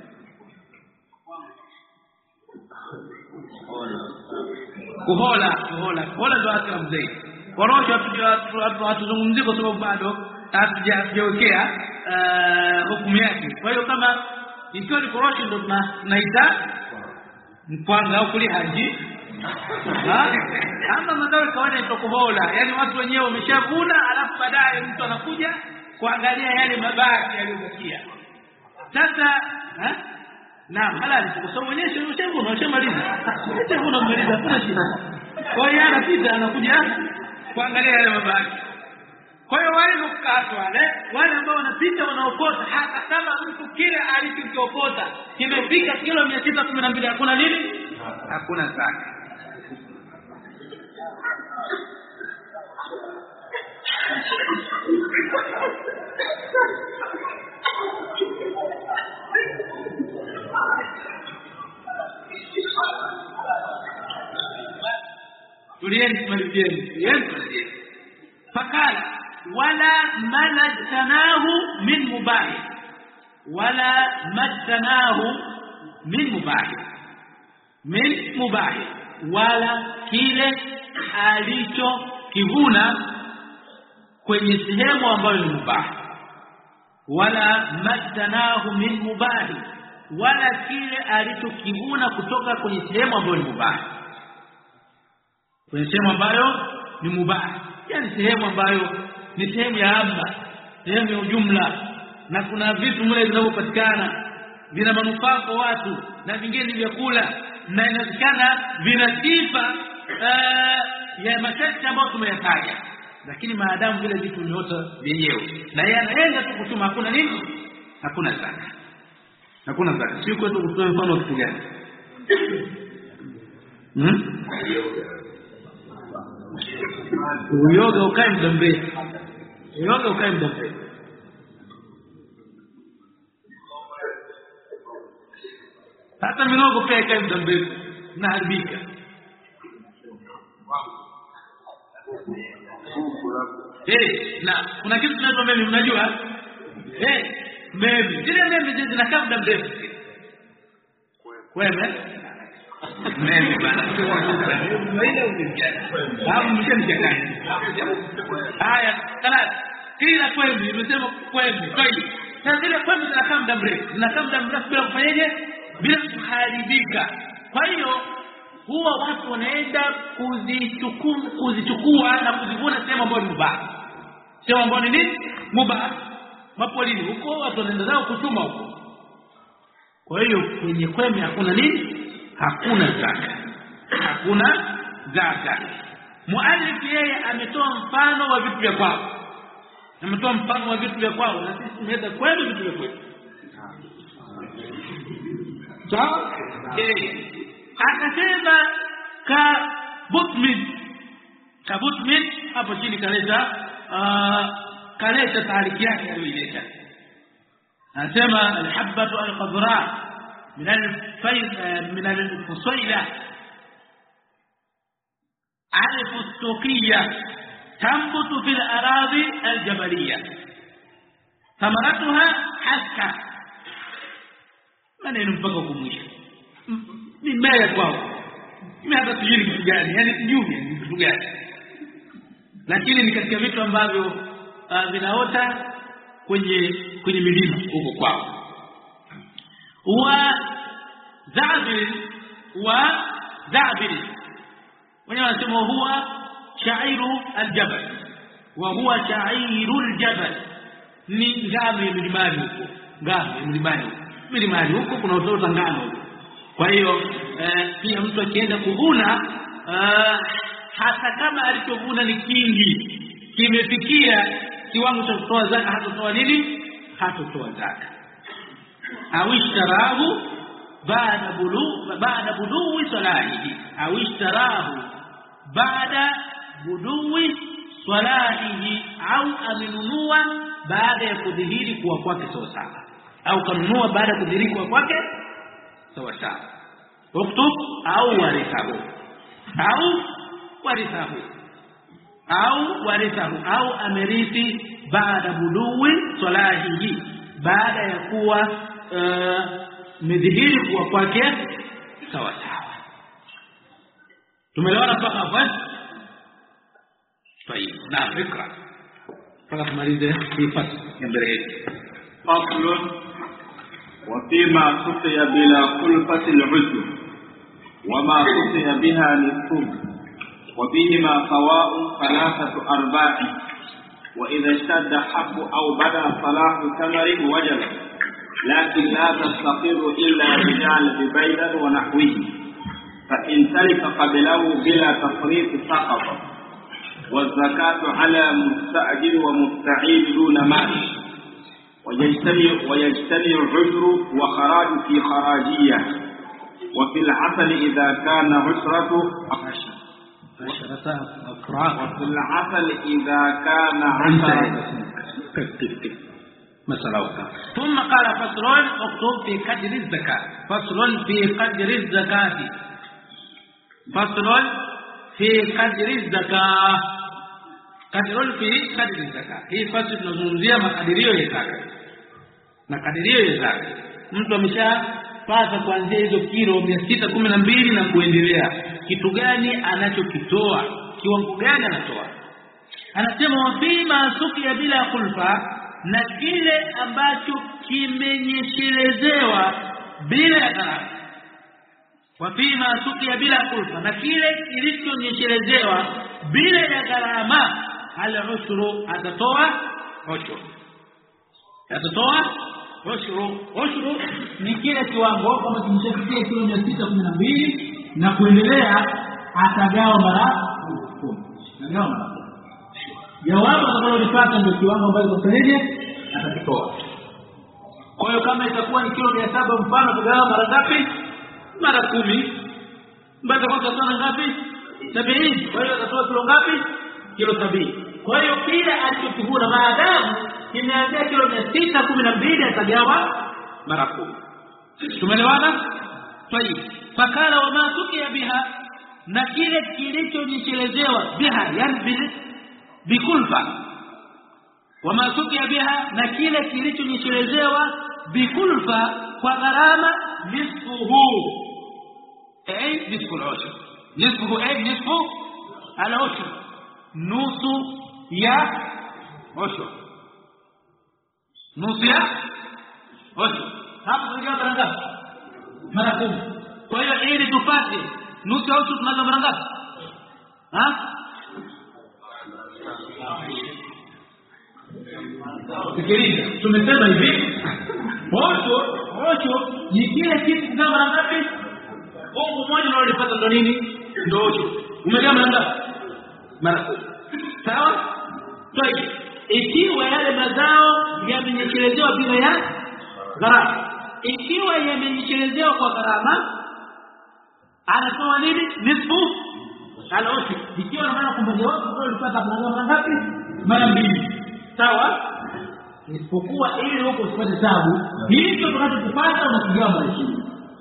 Kuhola ndo asili mzee. Korosho hatuzungumzii kwa sababu bado hatujawekea hukumu yake. Kwa hiyo kama ikiwa ni korosho ndo tunaita mkwanga au kulihaji. Ama mazao kawaida ni kuhola, yani watu wenyewe wameshavuna, alafu baadaye mtu anakuja kuangalia yale mabaki yaliyobakia. Sasa naam, halali kwa sababu mwenyewe unashamaliza. Sasa unamaliza kuna shida. Kwa hiyo anapita anakuja kuangalia yale mabaki. Kwa hiyo wale mkatwa wale ambao wanapita wanaokota, hata kama mtu kile alichokiokota kimefika kilo 612 hakuna nini? Hakuna zaka. tulieni fakala wala malajtanahu min mubah, wala majtanahu min mubah, wala kile alicho kivuna kwenye sehemu ambayo ni mubah, wala majtanahu min mubah, wala kile alichokivuna kutoka kwenye sehemu ambayo ni mubah, kwenye sehemu ambayo ni mubah, yani sehemu ambayo ni sehemu ya amba, sehemu ya ujumla, na kuna vitu mle vinavyopatikana vina manufaa kwa watu na vingine ni vyakula, na inasikana vina sifa ya masharti ambayo tumeyataja, lakini maadamu vile vitu vimeota vyenyewe na yeye anaenda tu kutuma, hakuna nini? Hakuna zaka. Hakuna zaka. Sio kwa sababu kutoa mfano wa kitu gani? Uyoga ukae muda mrefu. Hata minogo pia ikae muda mrefu na haribika. Na kuna kitu tunaitwa meme, mnajua? Meme. Zile meme zinakaa muda mrefu. Kweme? Meme bana. Ile unijana. Hapo mshemchanganya. Haya, kala kila kweme, nimesema kweme. Sasa zile kweme zinakaa muda mrefu. Bila kufanyaje? Bila kuharibika. Kwa hiyo huwa watu wanaenda kuzichukua na kuzivuna sehemu ambayo ni mubah. Sehemu ambayo ni nini? Mubah. Mapolini huko watu wanaenda zao kuchuma huko. Kwa hiyo kwenye kweme hakuna nini? Hakuna zaka. muallif yeye ametoa mfano wa vitu vya kwao, ametoa mfano wa vitu vya kwao, na sisi tumeweza kwenda vitu vya kwetu. Sawa? Akasema ka Butmin hapo chini kaleta taariki yake aliyoileta. Anasema al-habbatu al-khadra min al-fusayla al-fustuqiyya tambutu fil aradhi al-jabaliyya thamaratuha haska. Maneno mpaka kumwisha ni mbaya kwao, mimi hata sijui kitu gani, yani sijui ni kitu gani, lakini ni katika vitu ambavyo vinaota kwenye milima huko kwao. Zabir wenyewe wanasema huwa shairu aljabal, wa huwa shairu aljabal, ni ngano ya milimani huko, ngano ya milimani huko kuna utoto ngano huko. Kwa hiyo pia mtu akienda kuvuna hata kama alichovuna ni kingi, kimefikia kiwango cha kutoa zaka, hatotoa nini? Hatotoa zaka. Awishtarahu baada buduwi salahihi, awishtarahu baada buduwi salahihi, au amenunua baada ya kudhihiri kuwa kwake sawa sawa, au kanunua baada ya kudhihiri kuwa kwake sawa sawa. Uktub au warithahu au amerithi baada buduwi salahihi, baada ya kuwa midhihiri kuwa kwake sawa sawa. Tumeelewana mpaka hapo? Tayeb, na fikra mpaka tumalize hii fasli ya mbele yetu. Faslun wa fima suqiya bila kulfati al-'usr wa ma suqiya biha nisfu wa bihima sawa'un 3 arba'i wa idha ishtadda habbu aw bada salahu tamarin wajaba lakin la tastaqiru illa bibaydan wa nahwihi fa in talika qablahu bila tafriq saqata والزكاة على مستأجر ومستعيد دون مال ويجتمع العشر وخراج في خراجية وفي العسل إذا كان عشرة وفي العسل إذا كان عشرة ثم قال فصل اكتب في قدر الزكاة. فصل في قدر الزكاة. فصل في قدر الزكاة. قدر في قدر الزكاة. hii fasili tunazungumzia makadirio ya zaka. Makadirio ya zaka, mtu ameshapata kuanzia hizo kilo 612 na kuendelea, kitu gani anachokitoa, kiwango gani anatoa. Anasema wafima sukia bila kulfa, na kile ambacho kimenyeshelezewa bila gharama. Wafima sukia bila kulfa, na kile kilichonyeshelezewa bila ya gharama, al-ushru, atatoa ushuru. Ushuru ni kile kiwango kama kimeshafikia kilo 612 na kuendelea, atagawa mara 10. Jawabu atakalolipata ndio kiwango ambacho kusaidie atakitoa. Kwa hiyo kama itakuwa ni kilo 700 mfano, atagawa mara ngapi? Mara 10. Baada kwa sana ngapi? 70. Kwa hiyo atatoa kilo ngapi? Kilo 70. Kwa hiyo kila alichokivuna maadamu kimeanzia kilo 612 atagawa mara 10. Tumeelewana? Tayeb. Fakala wa masukia biha, na kile kilichonyeshelezewa biha, yani bikulfa. Wa masukia biha, na kile kilichonyeshelezewa bikulfa, kwa gharama, nisfuhu ay nisfu al-ushr. Nisfuhu ay nisfu al-ushr, nusu ya ushr. Nusu ya ushr. Hapo tunagawa mara ngapi? Mara 10. Kwa hiyo ili tupate nusu ya ushr tunagawa mara ngapi? Fikiria, tumesema hivi, osho ni kile kitu kama mara ngapi? Fungu moja unalipata ndo nini? Ndo osho. Umegawa mara ngapi? mara 10. Sawa? Tayeb, ikiwa yale mazao yamenyeshelezewa bila ya gharama, ikiwa yamenyeshelezewa kwa gharama, anatoa nini? Nisfu al-ushr. Ikiwa maana kwamba wao walipata mara ngapi? Mara 2. Sawa? Isipokuwa ili huko usipate tabu, hicho tunachopata unakigawa mara 20.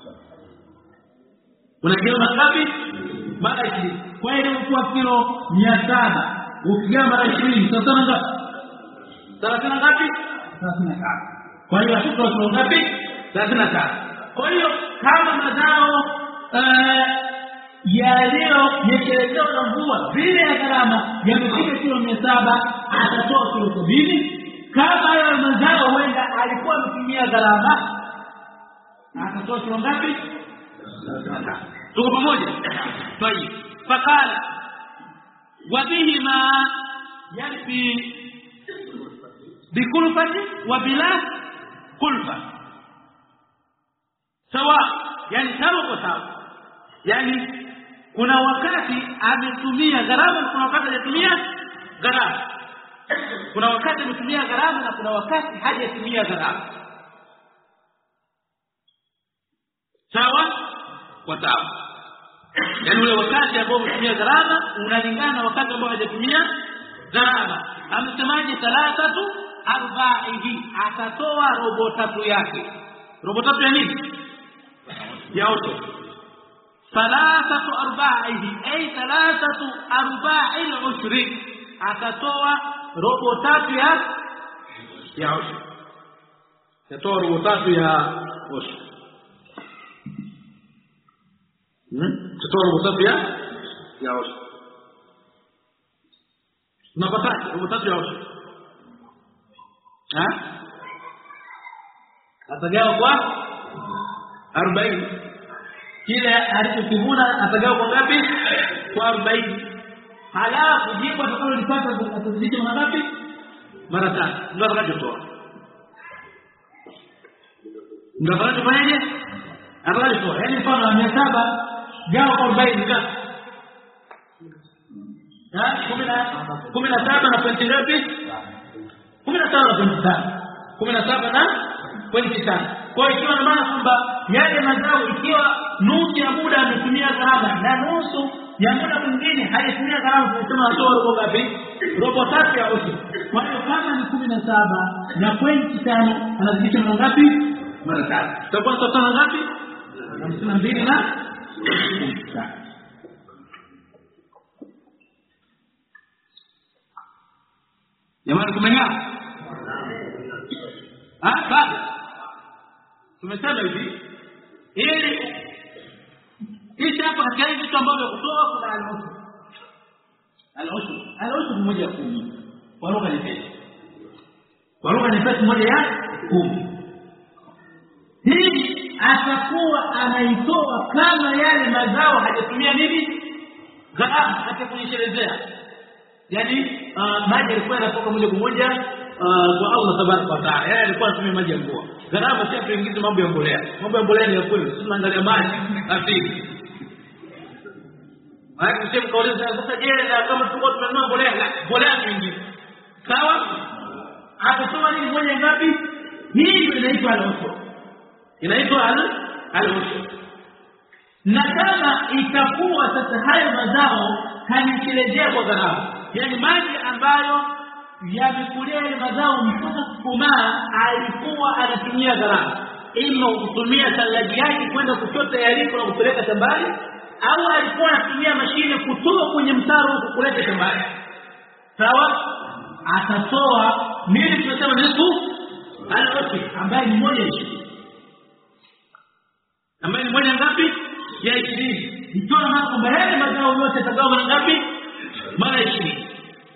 Unakigawa mara ngapi? Mara 20. Kwa hiyo kwa kilo 700 ukigawa mara 20 sasa ngapi? 30 ngapi? 35. Kwa hiyo hatuko kilo ngapi? 35. Kwa hiyo kama mazao yaliyonyeshelezewa na mvua vile ya gharama yamefika kilo 700, atatoa kilo 70. Kama hayo mazao huenda alikuwa ametumia gharama, atatoa kilo ngapi? 35. Tuko pamoja? Tayeb. Fakala wa bihima, yani bikulfati wa bila kulfa sawa, yani sawa kwa sawa. Yani kuna wakati ametumia gharama na kuna wakati hajatumia gharama. Kuna wakati ametumia gharama na kuna wakati hajatumia gharama. Sawa kwa sawa. Yani ule wakati ambao umetumia gharama unalingana na wakati ambao hajatumia gharama. Amesemaje? 3/4, atatoa robo 3 yake. Robo 3 ya nini? Ya ushr. 3/4 ay 3/4 al-ushr, atatoa robo 3 ya ushr. Atatoa robo 3 ya ushr. Atatoa robo 3 ya ushr. Unapata robo 3 ya ushr. Atagawa kwa 40. Kile alichokivuna atagawa kwa ngapi? Kwa 40. Halafu jibu atakalolipata atazidisha mara ngapi? Mara 3. Ndio atakachotoa. Ndio atakachofanyaje? Atakachotoa. Yaani mfano 700 gawa kwa 40 ngapi? 17 na pointi ngapi? 17 na pointi 5. 17 na pointi 5. Kwa hiyo ikiwa maana kwamba yale mazao ikiwa nusu ya muda ametumia gharama na nusu ya muda mwingine hajatumia gharama, tunasema atoa robo ngapi? Robo 3 ya ushr. Kwa hiyo kama ni 17 na pointi 5 anazidisha mara ngapi? Mara 3. Tutakuwa tutatoa ngapi? 52 na 5. Jamani, kumeng'aa? Bado tumesema hivi, ili kisha hapa katika hivi vitu ambavyo kutoa kuna al-ushr moja ya 10 kwa lugha nyepesi. Kwa lugha nyepesi moja ya 10. Hii atakuwa anaitoa kama yale mazao hajatumia nini? Gharama, hata kunyeshelezea. Yaani maji yalikuwa yanatoka moja kwa moja kwa Allah tabaraka wa taala. Yeye alikuwa anatumia maji ya mvua. Gharama sio tuingize mambo ya mbolea. Mambo ya mbolea ni ya kweli. Sisi tunaangalia maji asili. Maana sisi mkauliza sasa, je, kama tulikuwa tunanunua mbolea nyingine. Sawa? Hapo nini moja ngapi? Hii inaitwa al-ushr. Inaitwa al-ushr. Na kama itakuwa sasa hayo mazao hanikilejea kwa gharama, yani maji ambayo yamekulia ile mazao mpaka kukomaa alikuwa anatumia gharama, ima kutumia salaji yake kwenda kuchota yaliko na kupeleka shambani, au alikuwa anatumia mashine kutoa kwenye mtaro kuleta shambani. Sawa? Atatoa nini? Tunasema nisfu al-ushr, ambaye ni moja 20. Ambaye ni moja ngapi? Ya 20. Ikiwa maana kwamba yale mazao yote yatagawa mara ngapi? Mara 20.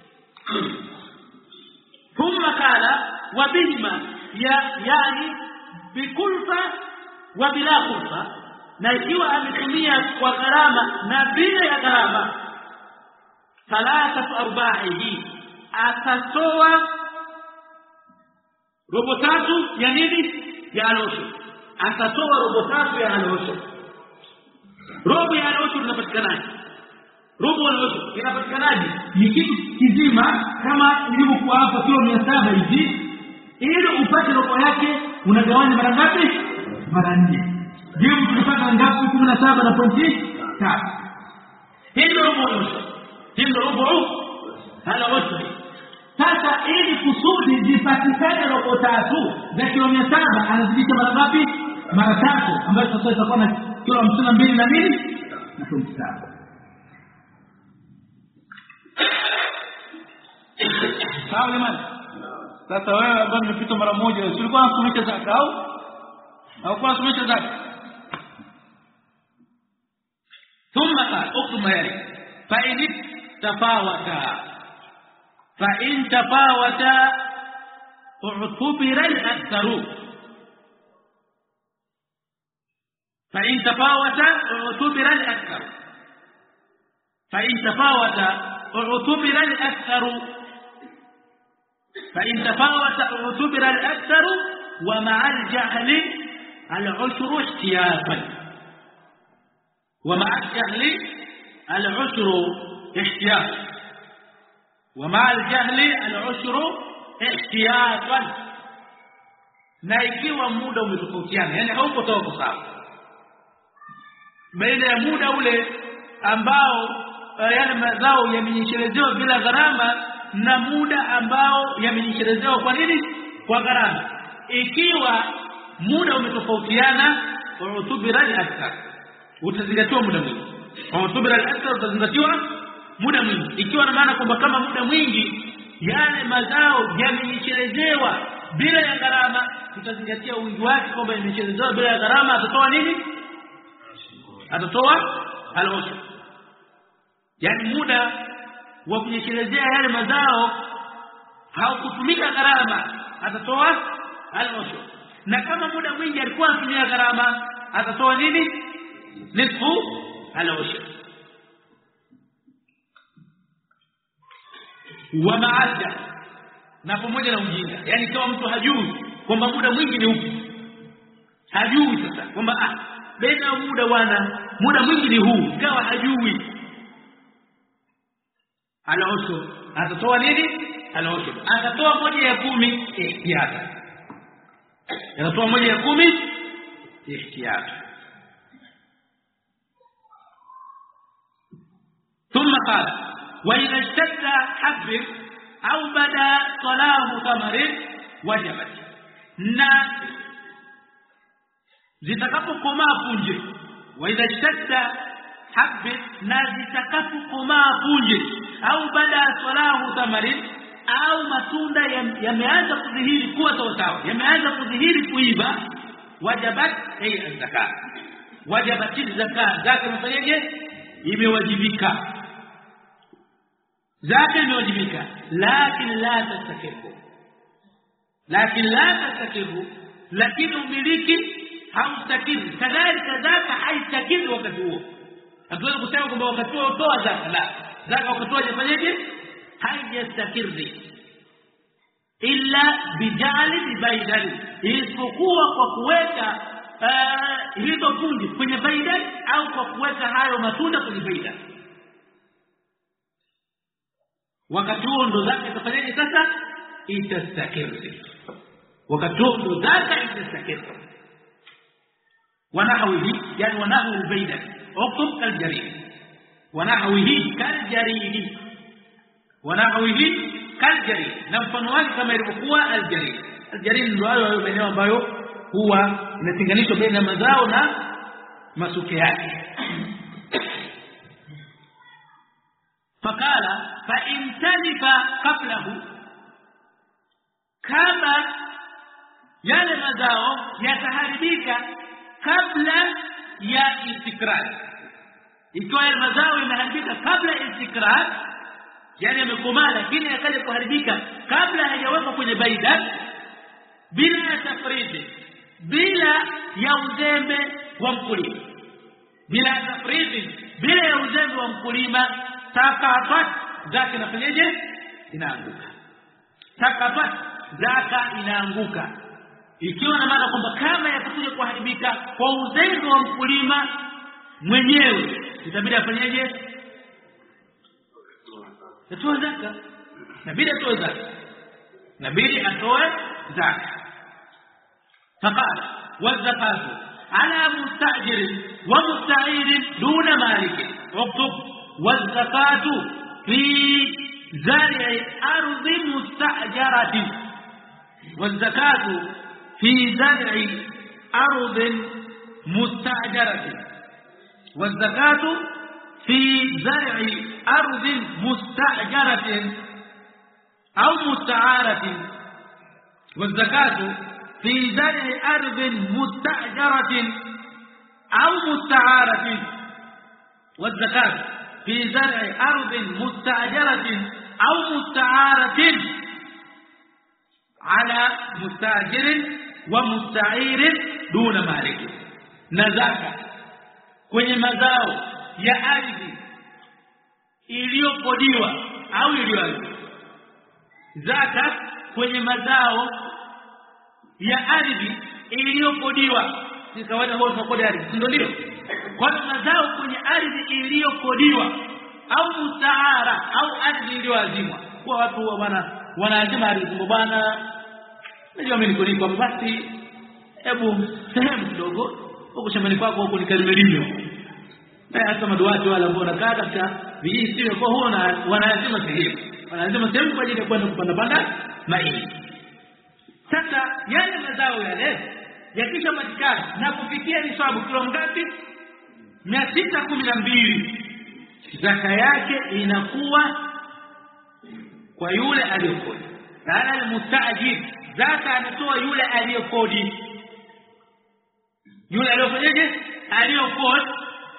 Thumma kala wa bihima, yani bikulfa wa bila kulfa, na ikiwa ametumia kwa gharama na bila ya gharama, 3/4 atatoa robo 3 ya nini? Ya al-ushr. Atatoa robo 3 ya al-ushr. Robo ya al-ushr inapatikana Robo al-ushr inapatikanaje? Ni kitu kizima kama ilivyokuwa hapa kilo 700 hivi, ili upate robo yake unagawanya mara ngapi? Mara 4. Ndio tunapata ngapi? 17.3. Hilo robo al-ushr. Hilo robo al-ushr. Sasa ili kusudi zipatikane robo 3 za kilo 700 anazidisha mara ngapi? Mara 3, ambayo sasa itakuwa na kilo 52 na nini? Na 7. Sawa jamani? Sasa wewe ambaye umepita mara moja, ulikuwa unasomesha zaka au kwa unasomesha zaka? Thumma qala ukma yali fa in tafawata u'tubira al-aktharu فإن تفاوت اعتبر الأكثر فإن تفاوت اعتبر الأكثر ومع الجهل العشر احتياطا ومع الجهل العشر احتياطا na ikiwa muda umetofautiana, yani hauko sawa baina ya muda ule ambao yale mazao yamenyeshelezewa bila gharama na muda ambao yamenyeshelezewa kwa nini? Kwa gharama. Ikiwa muda umetofautiana, utubira al-akthar, utazingatiwa muda mwingi. Utubira al-akthar, utazingatiwa muda mwingi. Ikiwa na maana kwamba kama muda mwingi yale mazao yamenyeshelezewa bila ya gharama, tutazingatia wingi wake kwamba yamenyeshelezewa bila ya gharama, atatoa nini? Atatoa al-ushr. Yani muda wa kunyeshelezea yale mazao haukutumika gharama, atatoa al-ushr. Na kama muda mwingi alikuwa anatumia gharama, atatoa nini? Nisfu al-ushr. Wa ma'adda, na pamoja na ujinga. Yani kama mtu hajui kwamba muda mwingi ni upi, hajui sasa kwamba baina muda mwingi ni huu, kawa hajui, al-ushr atatoa nini? Al-ushr atatoa 1/10 ihtiyata, atatoa 1/10 ihtiyata. ثم قال وإذا اشتد حب أو بدا صلاح ثمر وجبت. na zitakapokomaa punje, wa idha ishtadda habbi, na zitakapokomaa punje, au baada salahu thamarin, au matunda yameanza kudhihiri kuwa sawa, yameanza kudhihiri kuiva, wajabat az-zakat, wajabat az-zakat. Zaka imefanyaje? Imewajibika. Zaka imewajibika, lakini la tastakiru, lakini umiliki haustakiri. Kadhalika zaka haistakiri wakati huo. Hatuwezi kusema kwamba wakati huo toa zaka, la. Zaka wakati huo hajafanyaje? Haijastakiri. Illa bijali baidani, isipokuwa kwa kuweka hizo punje kwenye baidani, au kwa kuweka hayo matunda kwenye baidani. Wakati huo ndo zaka itafanyaje sasa? Itastakiri. Wakati huo ndo zaka itastakiri. ونحوه يعني ونحو البيدة اكتب كالجريد، ونحوه كالجريد na mfano wake kama ilivyokuwa aljarid. Aljarid ndio hayo maeneo ambayo huwa inatenganishwa baina mazao na masuke yake. Fakala fa intalifa qablahu, kama yale mazao yataharibika kabla ya istikrar. Ikiwa yale mazao yameharibika kabla ya istikrar, yani yamekomaa lakini yakaja kuharibika kabla hayajawekwa kwenye baida, bila tafridi, bila ya uzembe wa mkulima, bila ya uzembe wa mkulima, takafat zaka inafanyaje? Inaanguka. Takafat zaka inaanguka. Ikiwa na maana kwamba kama yatakuja kuharibika kwa uzembe wa mkulima mwenyewe, itabidi afanyeje? atoe zaka, inabidi atoe zaka, inabidi atoe zaka. فقال والزكاة على مستأجر ومستعير دون مالك. اكتب والزكاة في زرع أرض مستأجرة. والزكاة في زرع أرض مستأجرة. والزكاة في زرع أرض مستأجرة أو مستعارة. والزكاة في زرع أرض مستأجرة أو مستعارة. والزكاة في زرع أرض مستأجرة أو مستعارة على مستأجر ومستعير دون مالك. نزكاة kwenye mazao ya ardhi iliyokodiwa au iliyoaziwa. Zaka kwenye mazao ya ardhi iliyokodiwa. Si kawaida huwa tunakodi ardhi, ndio? Kwa mazao kwenye ardhi iliyokodiwa au mutaara au ardhi iliyoazimwa. Kwa watu wanaazima ardhi bwana, najua mimi niko niko basi, hebu sehemu kidogo huko shambani kwako huko nikalimelio. Na hata maduati wala ambao wanakaa katika vijiji sio kwa huo na wanaazima sehemu. Wanaazima sehemu kwa ajili ya kwenda kupanda mahindi. Sasa yale mazao yale yakishapatikana na kufikia nisabu kilo ngapi? 612. Zaka yake inakuwa kwa yule aliyekodi. Kana musta'jir, zaka anatoa yule aliyekodi. Yule aliyofanyaje? Aliyokodi.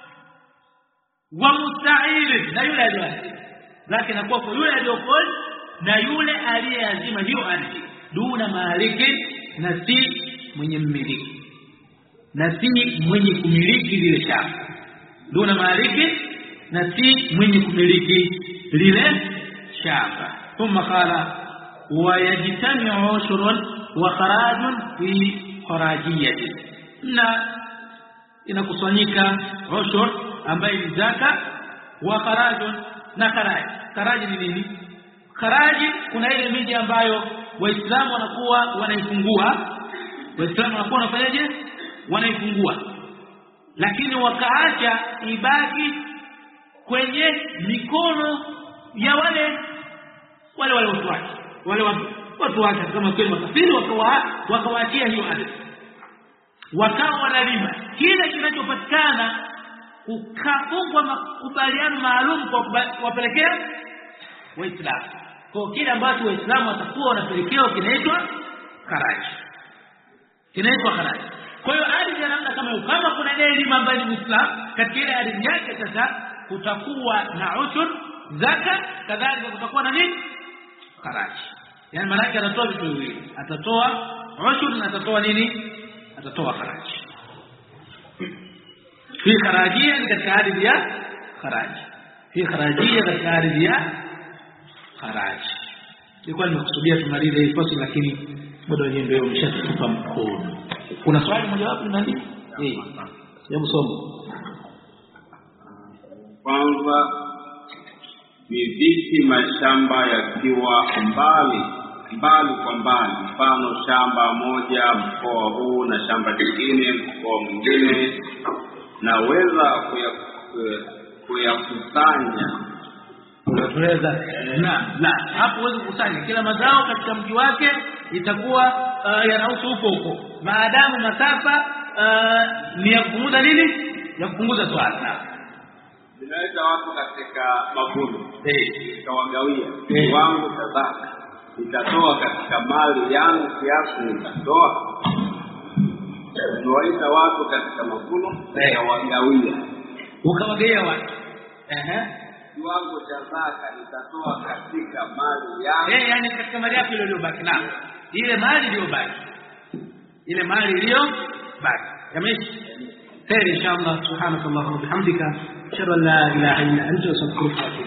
Wa musta'ir, na yule aliyeazima. Zaka inakuwa kwa yule aliyokodi na yule aliyeazima hiyo ardhi. Duna maliki, na si mwenye mmiliki, na si mwenye kumiliki lile shamba. Duna maliki, na si mwenye kumiliki lile shamba. Thumma qala wa yajtami'u ushrun wa kharajun fi kharajiyati. Na inakusanyika ushur ambaye ni zaka, wa kharajun na kharaj. Kharaj ni nini? Kharaji kuna ile miji ambayo Waislamu wanakuwa wanaifungua. Waislamu wanakuwa wanafanyaje? Wanaifungua. Lakini wakaacha ibaki kwenye mikono ya wale watu wake. Wale watu wake kama kweli wasafiri wakawaachia hiyo ardhi. Wakawa wanalima. Kile kinachopatikana ukafungwa makubaliano maalum kwa kuwapelekea Waislamu. Kwa kile ambacho Waislamu watakuwa wanapelekewa kinaitwa kharaji. Kinaitwa kharaji. Kwa hiyo ardhi ya namna kama kuna elimu ambayo ni Muislamu, katika ile ardhi yake sasa kutakuwa na ushur, zaka, kadhalika kutakuwa na nini? Kharaji. Yaani maana yake atatoa vitu viwili. Atatoa ushur na atatoa nini? Atatoa kharaji. Fi kharajia ni katika ardhi ya kharaji. Fi kharajia katika ardhi ya kharaji. Nilikuwa nimekusudia tumalize hii fasili lakini muda wenyewe ndio umeshatupa mkono. Kuna swali moja wapo nani? Hebu soma. Kwanza, ni vipi mashamba yakiwa mbali kwa mbali, mfano shamba moja mkoa huu na shamba jingine mkoa mwingine, naweza kuyakusanya? Unaweza na hapo uweze kukusanya kila mazao katika mji wake, itakuwa yanahusu huko maadamu masafa ni ya kupunguza nini? Ya kupunguza swala. Ninaweza watu katika mavuno nikawagawia wangu sadaka, nitatoa katika mali yangu kiasi nitatoa. Niwaita watu katika mavuno nikawagawia, ukawagawia watu kiwango cha zaka nitatoa katika mali yangu. Yani katika mali yako iliyobaki nayo. Ile mali iliyobaki. Ile mali iliyobaki. Yameshi. Kheri inshallah. Subhanakallahumma wa bihamdika, ashhadu an la ilaha illa anta, astaghfiruka.